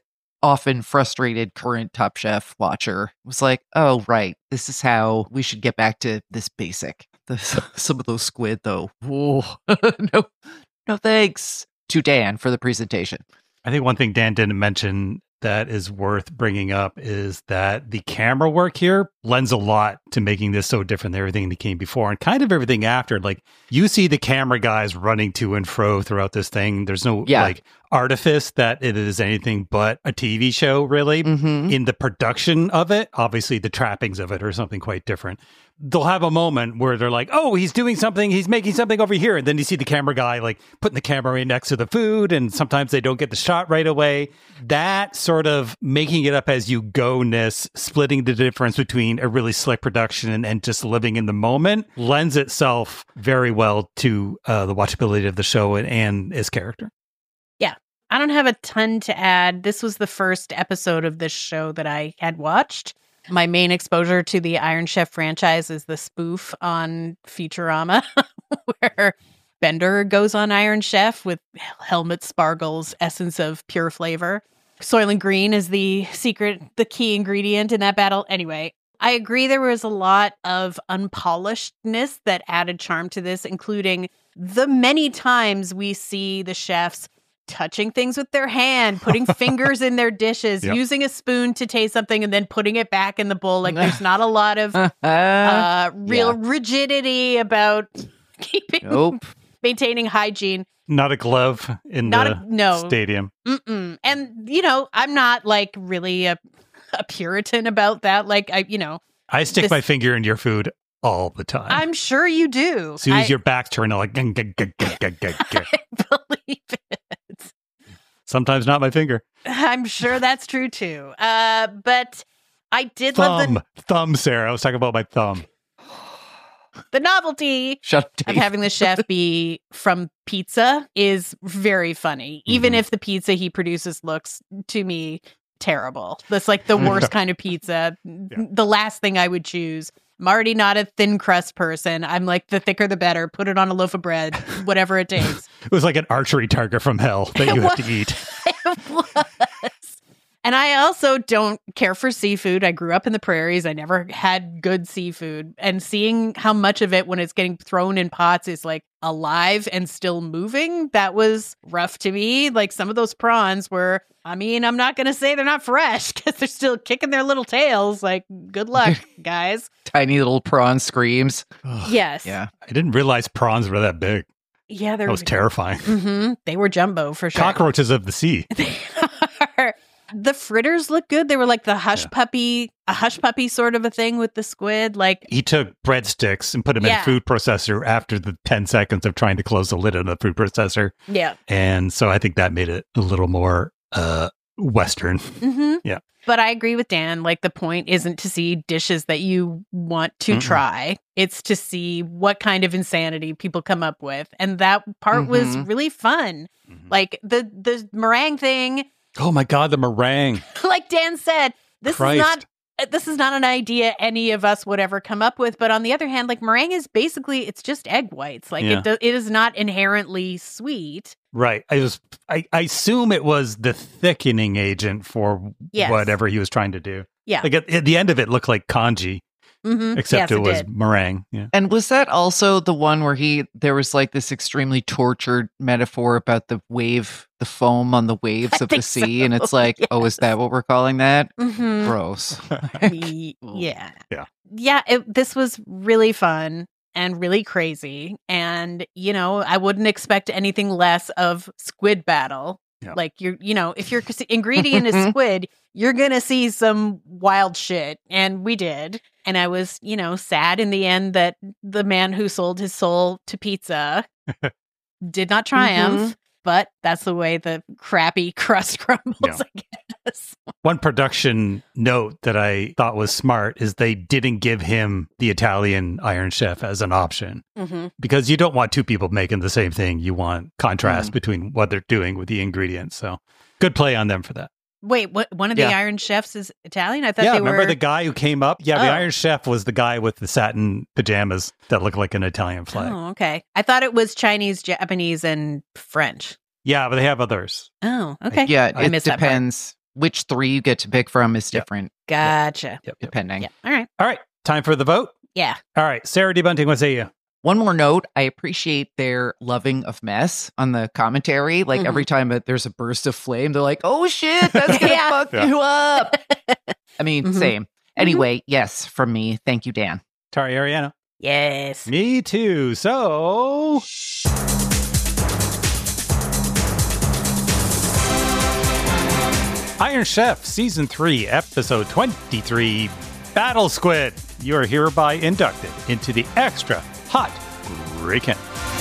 often frustrated current Top Chef watcher was like, oh, right, this is how we should get back to this basic. The, some of those squid, though. Whoa. no, no thanks to Dan for the presentation. I think one thing Dan didn't mention that is worth bringing up is that the camera work here lends a lot to making this so different than everything that came before and kind of everything after. Like, you see the camera guys running to and fro throughout this thing. There's no yeah. like artifice that it is anything but a T V show, really. Mm-hmm. In the production of it, obviously the trappings of it are something quite different. They'll have a moment where they're like, oh, he's doing something, he's making something over here. And then you see the camera guy like putting the camera right next to the food. And sometimes they don't get the shot right away. That sort of making it up as you go-ness, splitting the difference between a really slick production and, and just living in the moment lends itself very well to uh, the watchability of the show and, and his character. Yeah. I don't have a ton to add. This was the first episode of this show that I had watched. My main exposure to the Iron Chef franchise is the spoof on Futurama, where Bender goes on Iron Chef with Helmut Spargle's essence of pure flavor. Soylent Green is the secret, the key ingredient in that battle. Anyway, I agree there was a lot of unpolishedness that added charm to this, including the many times we see the chefs touching things with their hand, putting fingers in their dishes, yep. using a spoon to taste something and then putting it back in the bowl. Like, there's not a lot of uh, real yeah. rigidity about keeping, nope. maintaining hygiene. Not a glove in not the a, no. stadium. Mm-mm. And, you know, I'm not like really a, a Puritan about that. Like, I, you know. I stick this, my finger in your food all the time. I'm sure you do. As soon as I, your back's turned, I'm like, gah, gah, gah, gah, gah, gah, gah. I believe it. Sometimes not my finger. I'm sure that's true too. Uh, but I did thumb. love the thumb, Sarah. I was talking about my thumb. The novelty Shut up, of having the chef be from pizza is very funny, mm-hmm. even if the pizza he produces looks to me terrible. That's like the worst kind of pizza. Yeah. The last thing I would choose. I'm already not a thin crust person. I'm like, the thicker the better. Put it on a loaf of bread, whatever it takes. It was like an archery target from hell that you had to eat. It was. And I also don't care for seafood. I grew up in the prairies. I never had good seafood. And seeing how much of it, when it's getting thrown in pots, is like alive and still moving, that was rough to me. Like, some of those prawns were, I mean, I'm not going to say they're not fresh because they're still kicking their little tails. Like, good luck, guys. Tiny little prawn screams. Yes. Yeah. I didn't realize prawns were that big. Yeah, they're That was terrifying. Mm-hmm. They were jumbo for sure. Cockroaches of the sea. They are. The fritters look good. They were like the hush Yeah. puppy, a hush puppy sort of a thing with the squid. Like, He took breadsticks and put them in Yeah. a food processor after the ten seconds of trying to close the lid on the food processor. yeah. And so I think that made it a little more uh, Western. Mm-hmm. Yeah. But I agree with Dan. Like, the point isn't to see dishes that you want to Mm-mm. try. It's to see what kind of insanity people come up with. And that part was Mhm. really fun. Mhm. Like, the, the meringue thing, Oh my God, the meringue. like Dan said, this Christ. is not this is not an idea any of us would ever come up with. But on the other hand, like, meringue is basically, it's just egg whites. Like, Yeah. it do, it is not inherently sweet. Right. I was. I, I assume it was the thickening agent for Yes. whatever he was trying to do. Yeah. Like at, at the end of it looked like kanji, Mm-hmm. except yes, it it was did. meringue. Yeah. And was that also the one where he, there was like this extremely tortured metaphor about the wave, the foam on the waves I of the think sea? so, And it's like, oh, is that what we're calling that? Mm-hmm. Gross. Ye- yeah. Yeah. Yeah. It, this was really fun and really crazy. And, you know, I wouldn't expect anything less of Squid Battle. Yeah. Like, you're, you know, if your ingredient is squid, you're going to see some wild shit. And we did. And I was, you know, sad in the end that the man who sold his soul to pizza did not triumph. Mhm. But that's the way the crappy crust crumbles, Yeah. I guess. One production note that I thought was smart is they didn't give him the Italian Iron Chef as an option Mm-hmm. because you don't want two people making the same thing. You want contrast Mm. between what they're doing with the ingredients. So good play on them for that. Wait, what? One of the Yeah. Iron Chefs is Italian? I thought Yeah, they remember were. the guy who came up? Yeah, the Oh. Iron Chef was the guy with the satin pajamas that looked like an Italian flag. Oh, okay. I thought it was Chinese, Japanese, and French. Yeah, but they have others. Oh, okay. Yeah, I it missed that part. depends. which three you get to pick from is Yep. different Gotcha. Yep, yep. depending. Yeah. All right. All right. Time for the vote. Yeah. All right. Sarah D. Bunting, what say you? One more note, I appreciate their loving of mess on the commentary. Like Mhm. every time that there's a burst of flame, they're like, oh shit, that's gonna Yeah. fuck Yeah. you up. I mean, Mhm. same. Anyway, yes, from me. Thank you, Dan. Tari Ariano. Yes. Me too. So. Iron Chef Season three, Episode twenty-three, Battle Squid. You are hereby inducted into the extra hot break-in.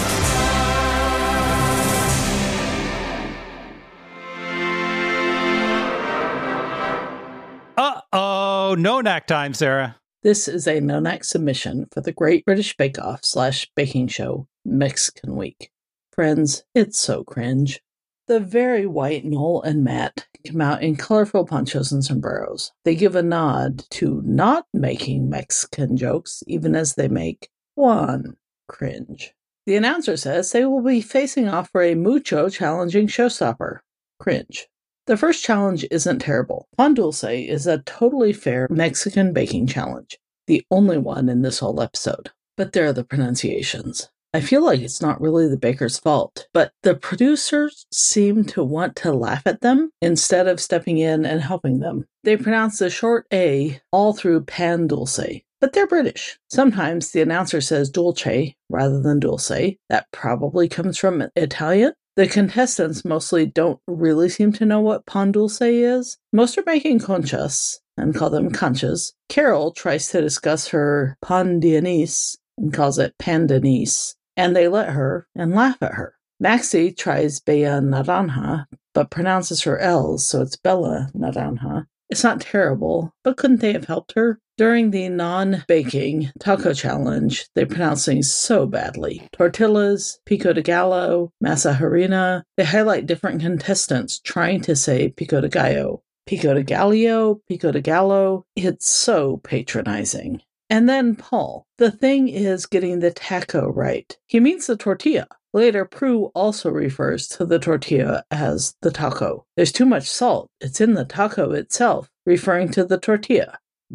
Uh-oh, no knack time, Sarah. This is a no-knack submission for the Great British Bake Off slash baking show Mexican Week. Friends, it's so cringe. The very white Noel and Matt come out in colorful ponchos and sombreros. They give a nod to not making Mexican jokes, even as they make one cringe. The announcer says they will be facing off for a mucho challenging showstopper. Cringe. The first challenge isn't terrible. Pan Dulce is a totally fair Mexican baking challenge, the only one in this whole episode. But there are the pronunciations. I feel like it's not really the baker's fault, but the producers seem to want to laugh at them instead of stepping in and helping them. They pronounce the short A all through Pan Dulce, but they're British. Sometimes the announcer says dulce rather than dulce. That probably comes from Italian. The contestants mostly don't really seem to know what pan dulce is. Most are making conchas and call them canchas. Carol tries to discuss her pan de anís and calls it pan de anís, and they let her and laugh at her. Maxie tries Bella Naranja, but pronounces her L's, so it's Bella Naranja. It's not terrible, but couldn't they have helped her? During the non-baking taco challenge, they pronounce things so badly. Tortillas, pico de gallo, masa harina. They highlight different contestants trying to say pico de gallo. Pico de gallo, pico de gallo. It's so patronizing. And then Paul. The thing is getting the taco right. He means the tortilla. Later, Prue also refers to the tortilla as the taco. There's too much salt. It's in the taco itself, referring to the tortilla.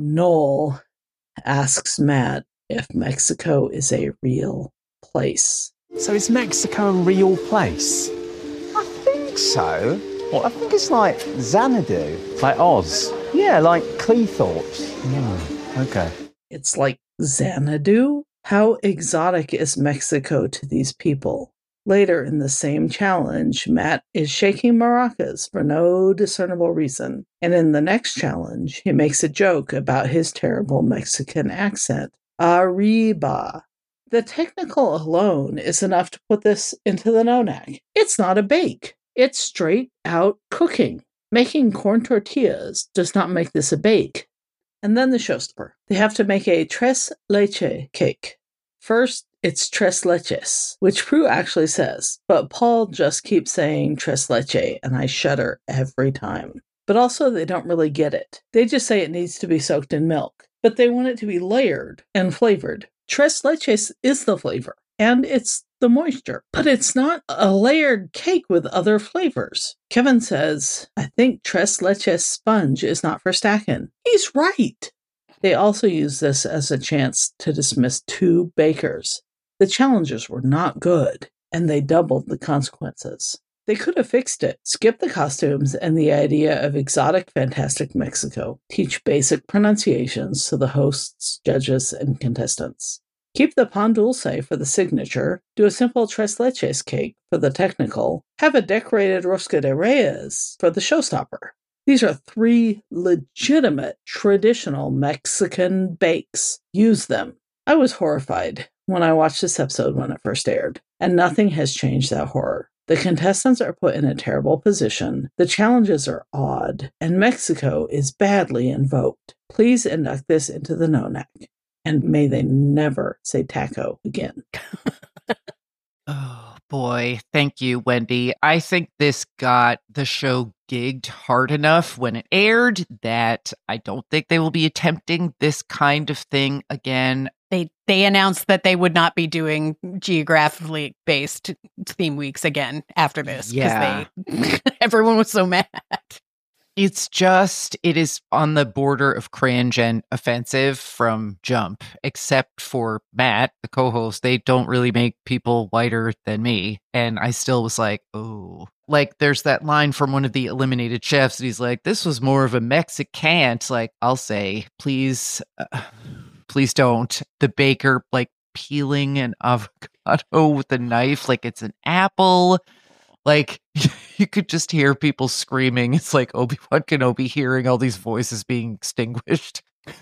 Noel asks Matt if Mexico is a real place. So is Mexico a real place? I think so. Well, I think it's like Xanadu. Like Oz. Yeah, like Cleethorpes. Oh, okay. It's like Xanadu? How exotic is Mexico to these people? Later in the same challenge, Matt is shaking maracas for no discernible reason. And in the next challenge, he makes a joke about his terrible Mexican accent. Arriba. The technical alone is enough to put this into the no-knack. It's not a bake. It's straight out cooking. Making corn tortillas does not make this a bake. And then the showstopper. They have to make a tres leche cake. First, it's tres leches, which Prue actually says, but Paul just keeps saying tres leche, and I shudder every time. But also, they don't really get it. They just say it needs to be soaked in milk, but they want it to be layered and flavored. Tres leches is the flavor, and it's the moisture, but it's not a layered cake with other flavors. Kevin says, I think tres leches sponge is not for stacking. He's right. They also use this as a chance to dismiss two bakers. The challenges were not good, and they doubled the consequences. They could have fixed it, skipped the costumes and the idea of exotic, fantastic Mexico, teach basic pronunciations to the hosts, judges, and contestants. Keep the pan dulce for the signature, do a simple tres leches cake for the technical, have a decorated rosca de reyes for the showstopper. These are three legitimate traditional Mexican bakes. Use them. I was horrified when I watched this episode when it first aired, and nothing has changed that horror. The contestants are put in a terrible position, the challenges are odd, and Mexico is badly invoked. Please induct this into the no-knack, and may they never say taco again. Oh, boy. Thank you, Wendy. I think this got the show gigged hard enough when it aired that I don't think they will be attempting this kind of thing again. They they announced that they would not be doing geographically based theme weeks again after this. Yeah. They, everyone was so mad. It's just, it is on the border of cringe and offensive from jump, except for Matt, the co-host. They don't really make people whiter than me. And I still was like, oh. Like, there's that line from one of the eliminated chefs. And he's like, this was more of a Mexican. Like, I'll say, please, uh, please don't. The baker, like, peeling an avocado with a knife like it's an apple. Like, you could just hear people screaming. It's like Obi-Wan Kenobi hearing all these voices being extinguished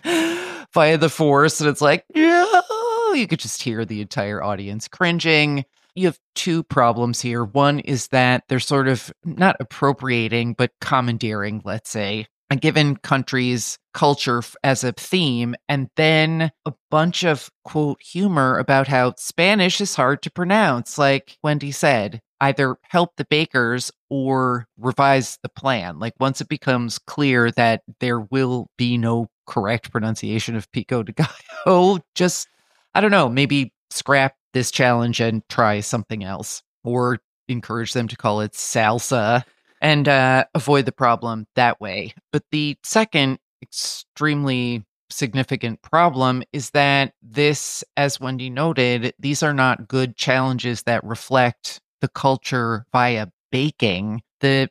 via the Force. And it's like, no! You could just hear the entire audience cringing. You have two problems here. One is that they're sort of not appropriating, but commandeering, let's say, a given country's culture f- as a theme, and then a bunch of, quote, humor about how Spanish is hard to pronounce. Like Wendy said, either help the bakers or revise the plan. Like, once it becomes clear that there will be no correct pronunciation of pico de gallo, just, I don't know, maybe scrap this challenge and try something else, or encourage them to call it salsa and uh, avoid the problem that way. But the second extremely significant problem is that this, as Wendy noted, these are not good challenges that reflect the culture via baking. The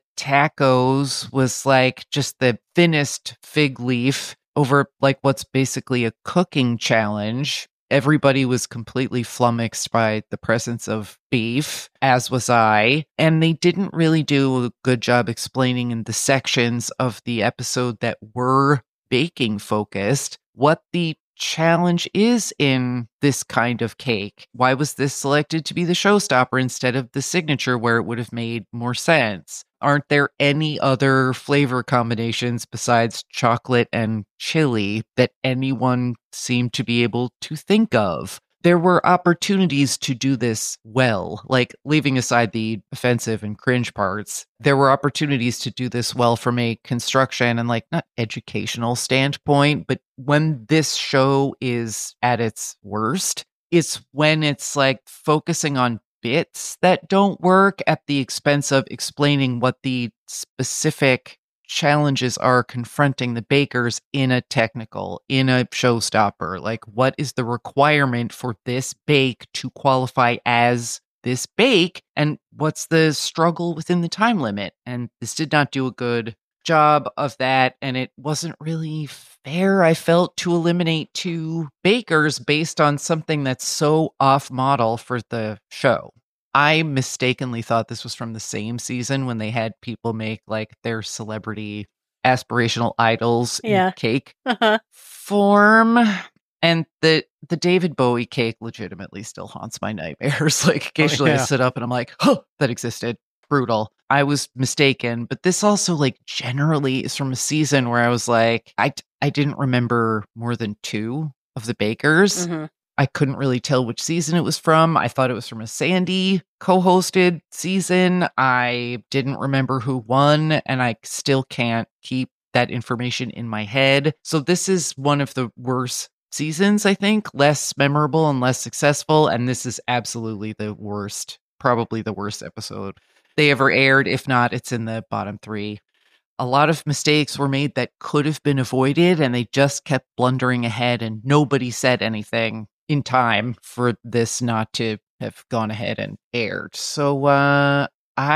tacos was like just the thinnest fig leaf over like what's basically a cooking challenge. Everybody was completely flummoxed by the presence of beef, as was I, and they didn't really do a good job explaining in the sections of the episode that were baking focused what the challenge is in this kind of cake. Why was this selected to be the showstopper instead of the signature where it would have made more sense? Aren't there any other flavor combinations besides chocolate and chili that anyone seemed to be able to think of? There were opportunities to do this well, like leaving aside the offensive and cringe parts. There were opportunities to do this well from a construction and like not educational standpoint, but when this show is at its worst, it's when it's like focusing on bits that don't work at the expense of explaining what the specific challenges are confronting the bakers in a technical, in a showstopper. Like, what is the requirement for this bake to qualify as this bake? And what's the struggle within the time limit? And this did not do a good job of that. And it wasn't really fair, I felt, to eliminate two bakers based on something that's so off model for the show. I mistakenly thought this was from the same season when they had people make like their celebrity aspirational idols Yeah. in cake Uh-huh. form. And the the David Bowie cake legitimately still haunts my nightmares. Like, occasionally yeah. I sit up and I'm like, oh, that existed. Brutal. I was mistaken. But this also like generally is from a season where I was like, I, I didn't remember more than two of the bakers. Mhm. I couldn't really tell which season it was from. I thought it was from a Sandy co-hosted season. I didn't remember who won, and I still can't keep that information in my head. So this is one of the worst seasons, I think, less memorable and less successful. And this is absolutely the worst, probably the worst episode they ever aired. If not, it's in the bottom three. A lot of mistakes were made that could have been avoided, and they just kept blundering ahead, and nobody said anything in time for this not to have gone ahead and aired. So uh,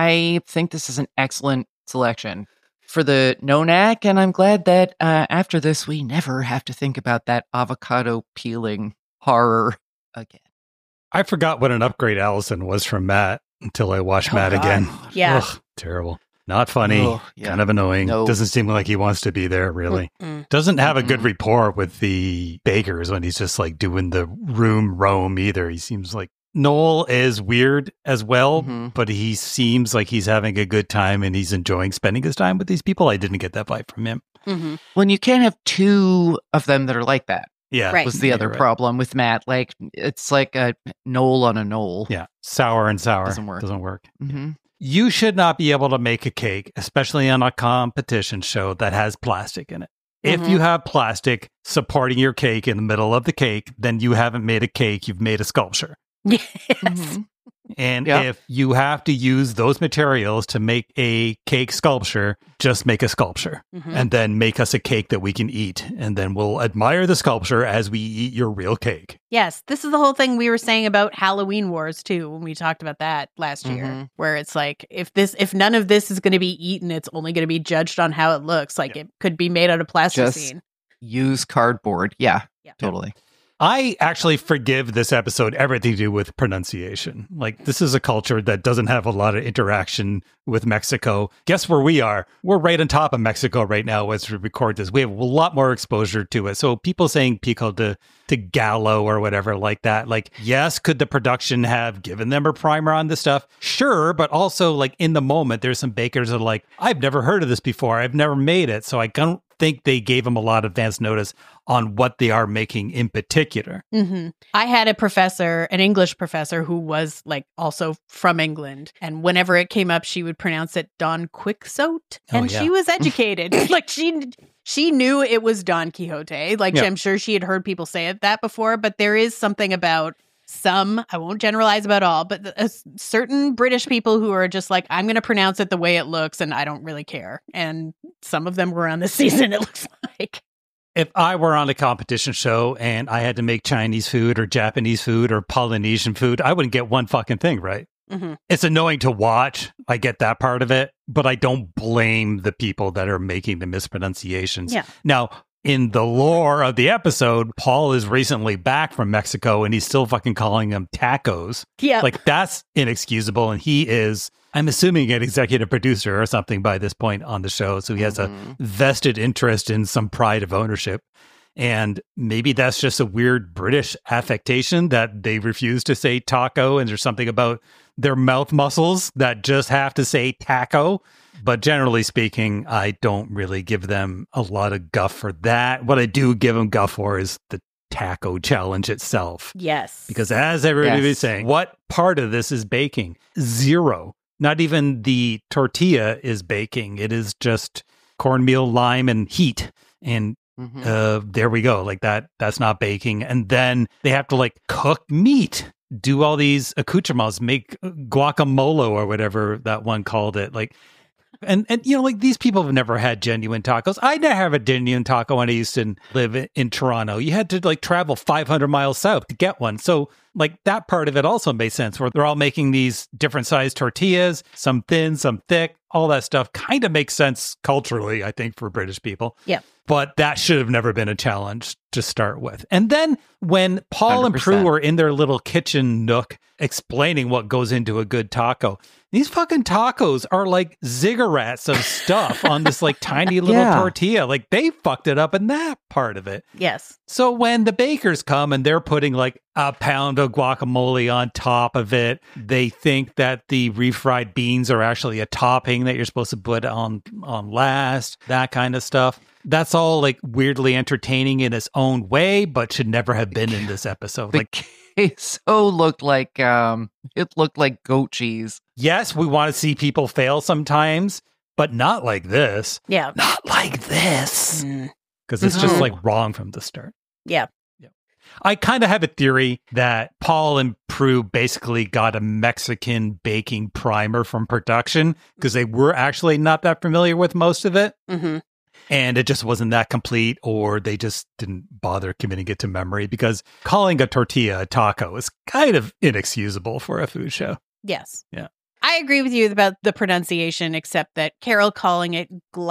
I think this is an excellent selection for the No Knack, and I'm glad that uh, after this, we never have to think about that avocado peeling horror again. I forgot what an upgrade Allison was from Matt until I watched Oh, Matt God. again. Yeah. Ugh, terrible. Not funny. Oh, yeah. Kind of annoying. No. Doesn't seem like he wants to be there, really. Mm-mm. Doesn't have a good Mm-mm. rapport with the bakers when he's just like doing the room roam either. He seems like Noel is weird as well, Mhm. but he seems like he's having a good time and he's enjoying spending his time with these people. I didn't get that vibe from him. Mm-hmm. When you can't have two of them that are like that, Yeah. Right. was the Yeah, other you're right. problem with Matt. Like, it's like a Noel on a Knoll. Yeah. Sour and sour. Doesn't work. Doesn't work. Mm-hmm. You should not be able to make a cake, especially on a competition show that has plastic in it. If Mhm. you have plastic supporting your cake in the middle of the cake, then you haven't made a cake, you've made a sculpture. Yes. Mhm. And Yep. if you have to use those materials to make a cake sculpture, just make a sculpture Mhm. and then make us a cake that we can eat. And then we'll admire the sculpture as we eat your real cake. Yes, this is the whole thing we were saying about Halloween Wars too when we talked about that last year, Mhm. where it's like if this if none of this is going to be eaten, it's only going to be judged on how it looks. Like it could be made out of plasticine. Use cardboard. Yeah, Yeah. totally. I actually forgive this episode everything to do with pronunciation. Like, this is a culture that doesn't have a lot of interaction with Mexico. Guess where we are? We're right on top of Mexico right now as we record this. We have a lot more exposure to it. So people saying pico de, de gallo or whatever like that, like, yes, could the production have given them a primer on this stuff? Sure, but also, like, in the moment, there's some bakers that are like, I've never heard of this before. I've never made it. So I don't think they gave them a lot of advance notice on what they are making in particular. hmm I had a professor, an English professor, who was like also from England, and whenever it came up, she would pronounce it Don Quixote, Oh, and yeah. she was educated. like she she knew it was Don Quixote. Like Yeah. I'm sure she had heard people say it that before, but there is something about some, I won't generalize about all, but the- uh, certain British people who are just like, I'm going to pronounce it the way it looks, and I don't really care. And some of them were on this season, it looks like. If I were on a competition show and I had to make Chinese food or Japanese food or Polynesian food, I wouldn't get one fucking thing right. hmm It's annoying to watch. I get that part of it, but I don't blame the people that are making the mispronunciations. Yeah. Now, in the lore of the episode, Paul is recently back from Mexico and he's still fucking calling them tacos. Yeah. Like, that's inexcusable. And he is, I'm assuming, an executive producer or something by this point on the show. So he has Mhm. a vested interest in some pride of ownership. And maybe that's just a weird British affectation that they refuse to say taco. And there's something about their mouth muscles that just have to say taco. But generally speaking, I don't really give them a lot of guff for that. What I do give them guff for is the taco challenge itself. Yes. Because as everybody Yes. is saying, what part of this is baking? Zero. Not even the tortilla is baking. It is just cornmeal, lime, and heat. And Mhm. uh, there we go. Like that, that's not baking. And then they have to like cook meat, do all these accoutrements, make guacamole or whatever that one called it. Like, and, and, you know, like these people have never had genuine tacos. I never have a genuine taco when I used to live in, in Toronto. You had to like travel five hundred miles south to get one. So like that part of it also made sense where they're all making these different sized tortillas, some thin, some thick, all that stuff kind of makes sense culturally, I think, for British people. Yeah. But that should have never been a challenge to start with. And then when Paul one hundred and percent. Prue are in their little kitchen nook explaining what goes into a good taco, these fucking tacos are like ziggurats of stuff on this like tiny little Yeah. tortilla. Like they fucked it up in that part of it. Yes. So when the bakers come and they're putting like a pound of guacamole on top of it, they think that the refried beans are actually a topping that you're supposed to put on on last, that kind of stuff. That's all like weirdly entertaining in its own way, but should never have been in this episode. The Like, queso looked like um, it looked like goat cheese. yes, we want to see people fail sometimes, but not like this. Yeah. Not like this. Mm. Because it's just No. like wrong from the start. Yeah. I kind of have a theory that Paul and Prue basically got a Mexican baking primer from production because they were actually not that familiar with most of it. hmm And it just wasn't that complete, or they just didn't bother committing it to memory because calling a tortilla a taco is kind of inexcusable for a food show. Yes. Yeah. I agree with you about the pronunciation, except that Carol calling it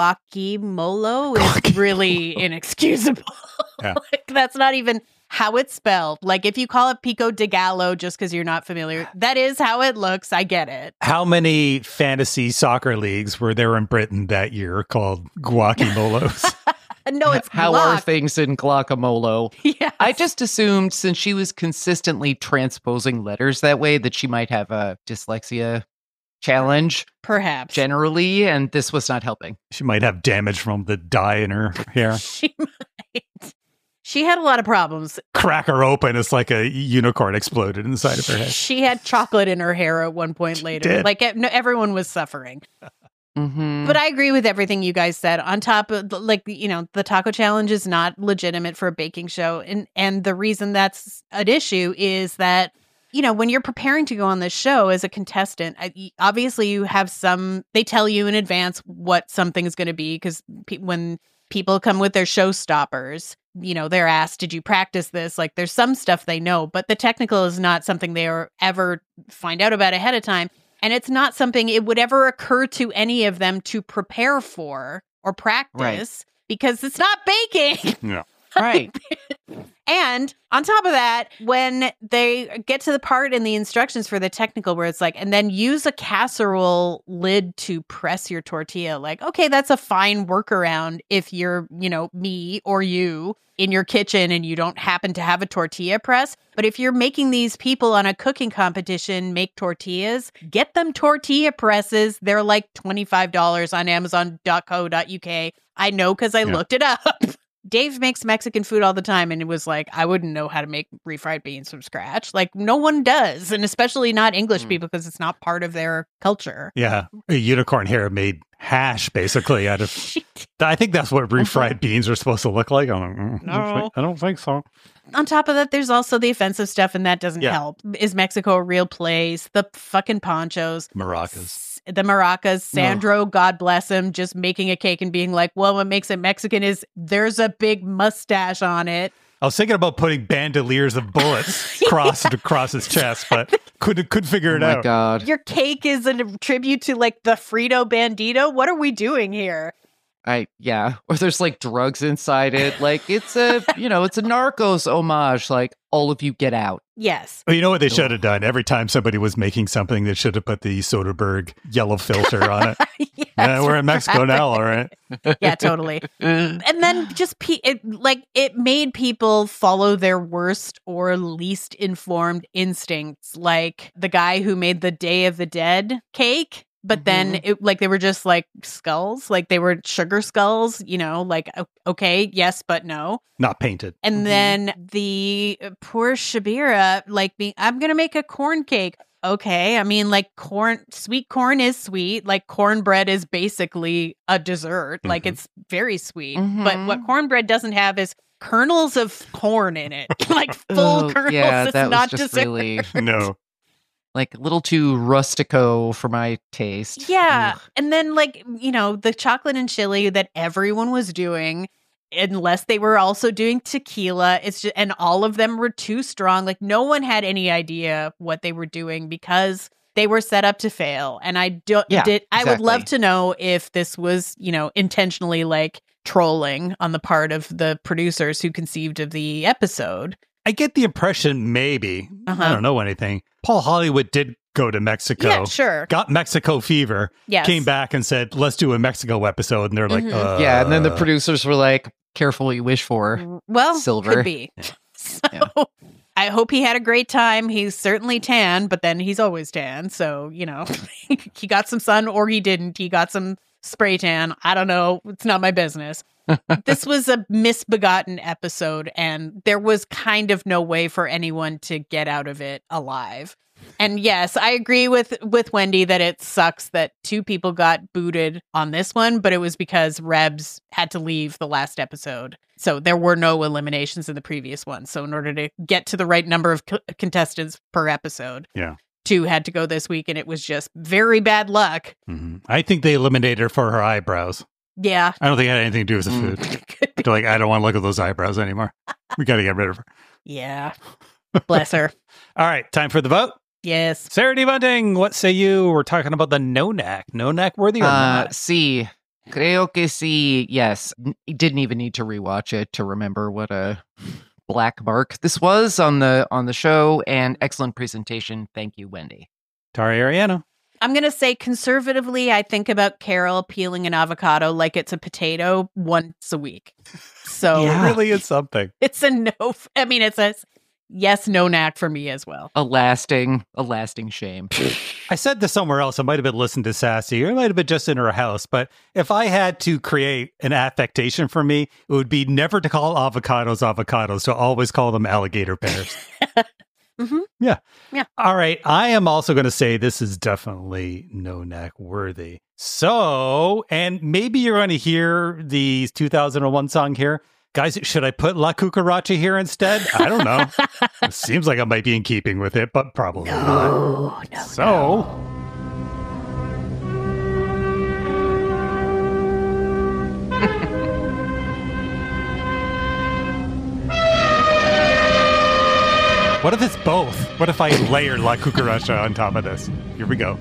guacamole is really inexcusable. Yeah. Like, that's not even how it's spelled. Like, if you call it pico de gallo just because you're not familiar, that is how it looks. I get it. How many fantasy soccer leagues were there in Britain that year called guacamolos? No, it's How are guac. things in guacamole? Yes. I just assumed since she was consistently transposing letters that way that she might have a dyslexia challenge Perhaps. generally, and this was not helping. She might have damage from the dye in her hair. She might. She had a lot of problems. Crack her open, it's like a unicorn exploded inside of her head. She had chocolate in her hair at one point later. did. Like, e- no, everyone was suffering. Mm-hmm. But I agree with everything you guys said. On top of, the- like, you know, the taco challenge is not legitimate for a baking show. And, and the reason that's an issue is that you know, when you're preparing to go on this show as a contestant, I, obviously you have some, they tell you in advance what something's going to be, because pe- when people come with their showstoppers, you know, they're asked, did you practice this? Like, there's some stuff they know, but the technical is not something they are ever find out about ahead of time. And it's not something it would ever occur to any of them to prepare for or practice Right. because it's not baking. Yeah. Right. And on top of that, when they get to the part in the instructions for the technical where it's like, and then use a casserole lid to press your tortilla, like, okay, that's a fine workaround if you're, you know, me or you in your kitchen and you don't happen to have a tortilla press. But if you're making these people on a cooking competition make tortillas, get them tortilla presses. They're like twenty-five dollars on amazon dot co dot uk. I know because I Yeah. looked it up. Dave makes Mexican food all the time, and it was like, I wouldn't know how to make refried beans from scratch. Like, no one does, and especially not English Mm. people, because it's not part of their culture. Yeah. A unicorn hair made hash, basically, out of... I think that's what refried beans are supposed to look like. I'm like, mm, I, don't No. think, I don't think so. On top of that, there's also the offensive stuff, and that doesn't Yeah. help. Is Mexico a real place? The fucking ponchos. Maracas. S- The maracas, Sandro, God bless him, just making a cake and being like, well, what makes it Mexican is there's a big mustache on it. I was thinking about putting bandoliers of bullets crossed across his chest, but couldn't couldn't figure it Oh my out. God. Your cake is a tribute to like the Frito Bandito. What are we doing here? I yeah, or there's like drugs inside it. Like it's a you know it's a Narcos homage. Like all of you get out. Yes. Well, you know what they should have done? Every time somebody was making something, they should have put the Soderbergh yellow filter on it. Yes, Yeah, we're in Mexico right. now, all right. Yeah, totally. And then just pe- it, like it made people follow their worst or least informed instincts, like the guy who made the Day of the Dead cake. But then, it, like, they were just like skulls, like they were sugar skulls, you know, like, o- okay, yes, but no. Not painted. And then the uh, poor Shabira, like, being, I'm going to make a corn cake. Okay. I mean, like, corn, sweet corn is sweet. Like, cornbread is basically a dessert. Like, Mhm. it's very sweet. Mhm. But what cornbread doesn't have is kernels of corn in it, like full Oh, kernels. yeah, It's that not was just dessert. really No. like a little too rustico for my taste. Yeah. Ugh. And then, like, you know, the chocolate and chili that everyone was doing, unless they were also doing tequila, it's just, and all of them were too strong. Like, no one had any idea what they were doing because they were set up to fail. And I don't, Yeah, did, I would love exactly. to know if this was, you know, intentionally like trolling on the part of the producers who conceived of the episode. I get the impression, maybe, Uh-huh. I don't know anything, Paul Hollywood did go to Mexico. Yeah, sure. Got Mexico fever, Yes. came back and said, let's do a Mexico episode. And they're like, Mhm. uh, Yeah, and then the producers were like, "Careful what you wish for." Well, Silver. could be. So Yeah. I hope he had a great time. He's certainly tan, but then he's always tan. So, you know, he got some sun or he didn't. He got some spray tan. I don't know. It's not my business. This was a misbegotten episode, and there was kind of no way for anyone to get out of it alive. And yes, I agree with with Wendy that it sucks that two people got booted on this one, but it was because Rebs had to leave the last episode. So there were no eliminations in the previous one. So in order to get to the right number of co- contestants per episode, Yeah. two had to go this week, and it was just very bad luck. Mhm. I think they eliminated her for her eyebrows. Yeah. I don't think it had anything to do with the Mm. food. They're like, I don't want to look at those eyebrows anymore. We got to get rid of her. Yeah. Bless her. All right, time for the vote. Yes. Sarah D. Bunting, what say you? We're talking about the no-knack. No-knack worthy or Uh, not? sí. Creo que sí. Yes. N- Didn't even need to rewatch it to remember what a black mark this was on the on the show. And excellent presentation. Thank you, Wendy. Tari Ariano. I'm going to say conservatively, I think about Carol peeling an avocado like it's a potato once a week. So It really is something. it's a no. f- I mean, it's a s- yes, no knack for me as well. A lasting, a lasting shame. I said this somewhere else. I might have been listening to Sassy, or it might have been just in her house. But if I had to create an affectation for me, it would be never to call avocados avocados, to always call them alligator pears. hmm Yeah. Yeah. All right. I am also going to say this is definitely no knack worthy. So, and maybe you're going to hear the two thousand one song here, Guys, should I put La Cucaracha here instead? I don't know. It seems like I might be in keeping with it, but probably no, not. No, so... no. What if it's both? What if I layer La Cucaracha on top of this? Here we go.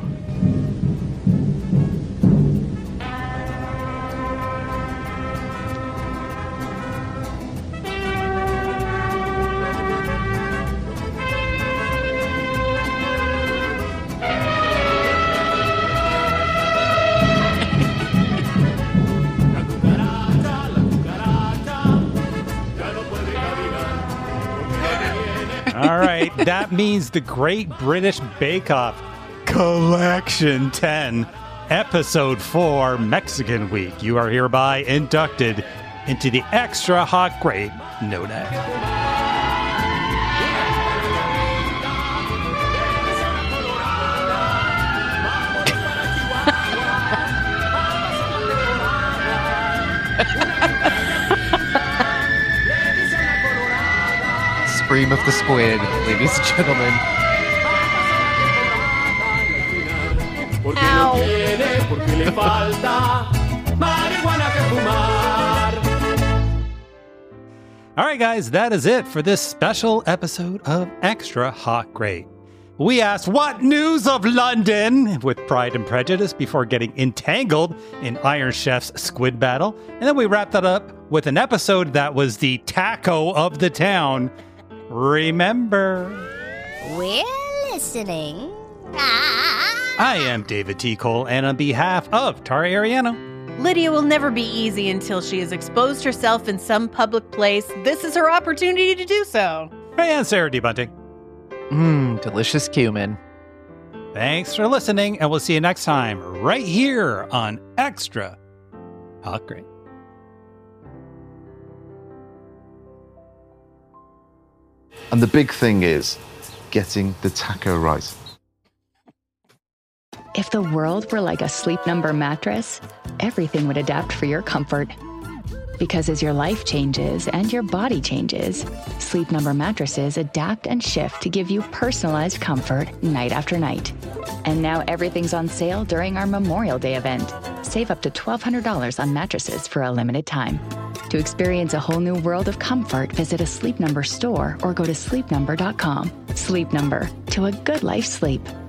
All right, that means the Great British Bake Off Collection ten, Episode four, Mexican Week. You are hereby inducted into the Extra Hot Great known as. Scream of the squid, ladies and gentlemen. All right, guys, that is it for this special episode of Extra Hot Great. We asked, what news of London with Pride and Prejudice before getting entangled in Iron Chef's squid battle. And then we wrapped that up with an episode that was the taco of the town. Remember. We're listening. Ah. I am David T. Cole, and on behalf of Tara Ariano, Lydia will never be easy until she has exposed herself in some public place. This is her opportunity to do so. And Sarah D. Bunting. Mmm, delicious cumin. Thanks for listening, and we'll see you next time right here on Extra Hot Great. And the big thing is getting the taco right. If the world were like a Sleep Number mattress, everything would adapt for your comfort. Because as your life changes and your body changes, Sleep Number mattresses adapt and shift to give you personalized comfort night after night. And now everything's on sale during our Memorial Day event. Save up to twelve hundred dollars on mattresses for a limited time. To experience a whole new world of comfort, visit a Sleep Number store or go to sleep number dot com. Sleep Number, to a good life sleep.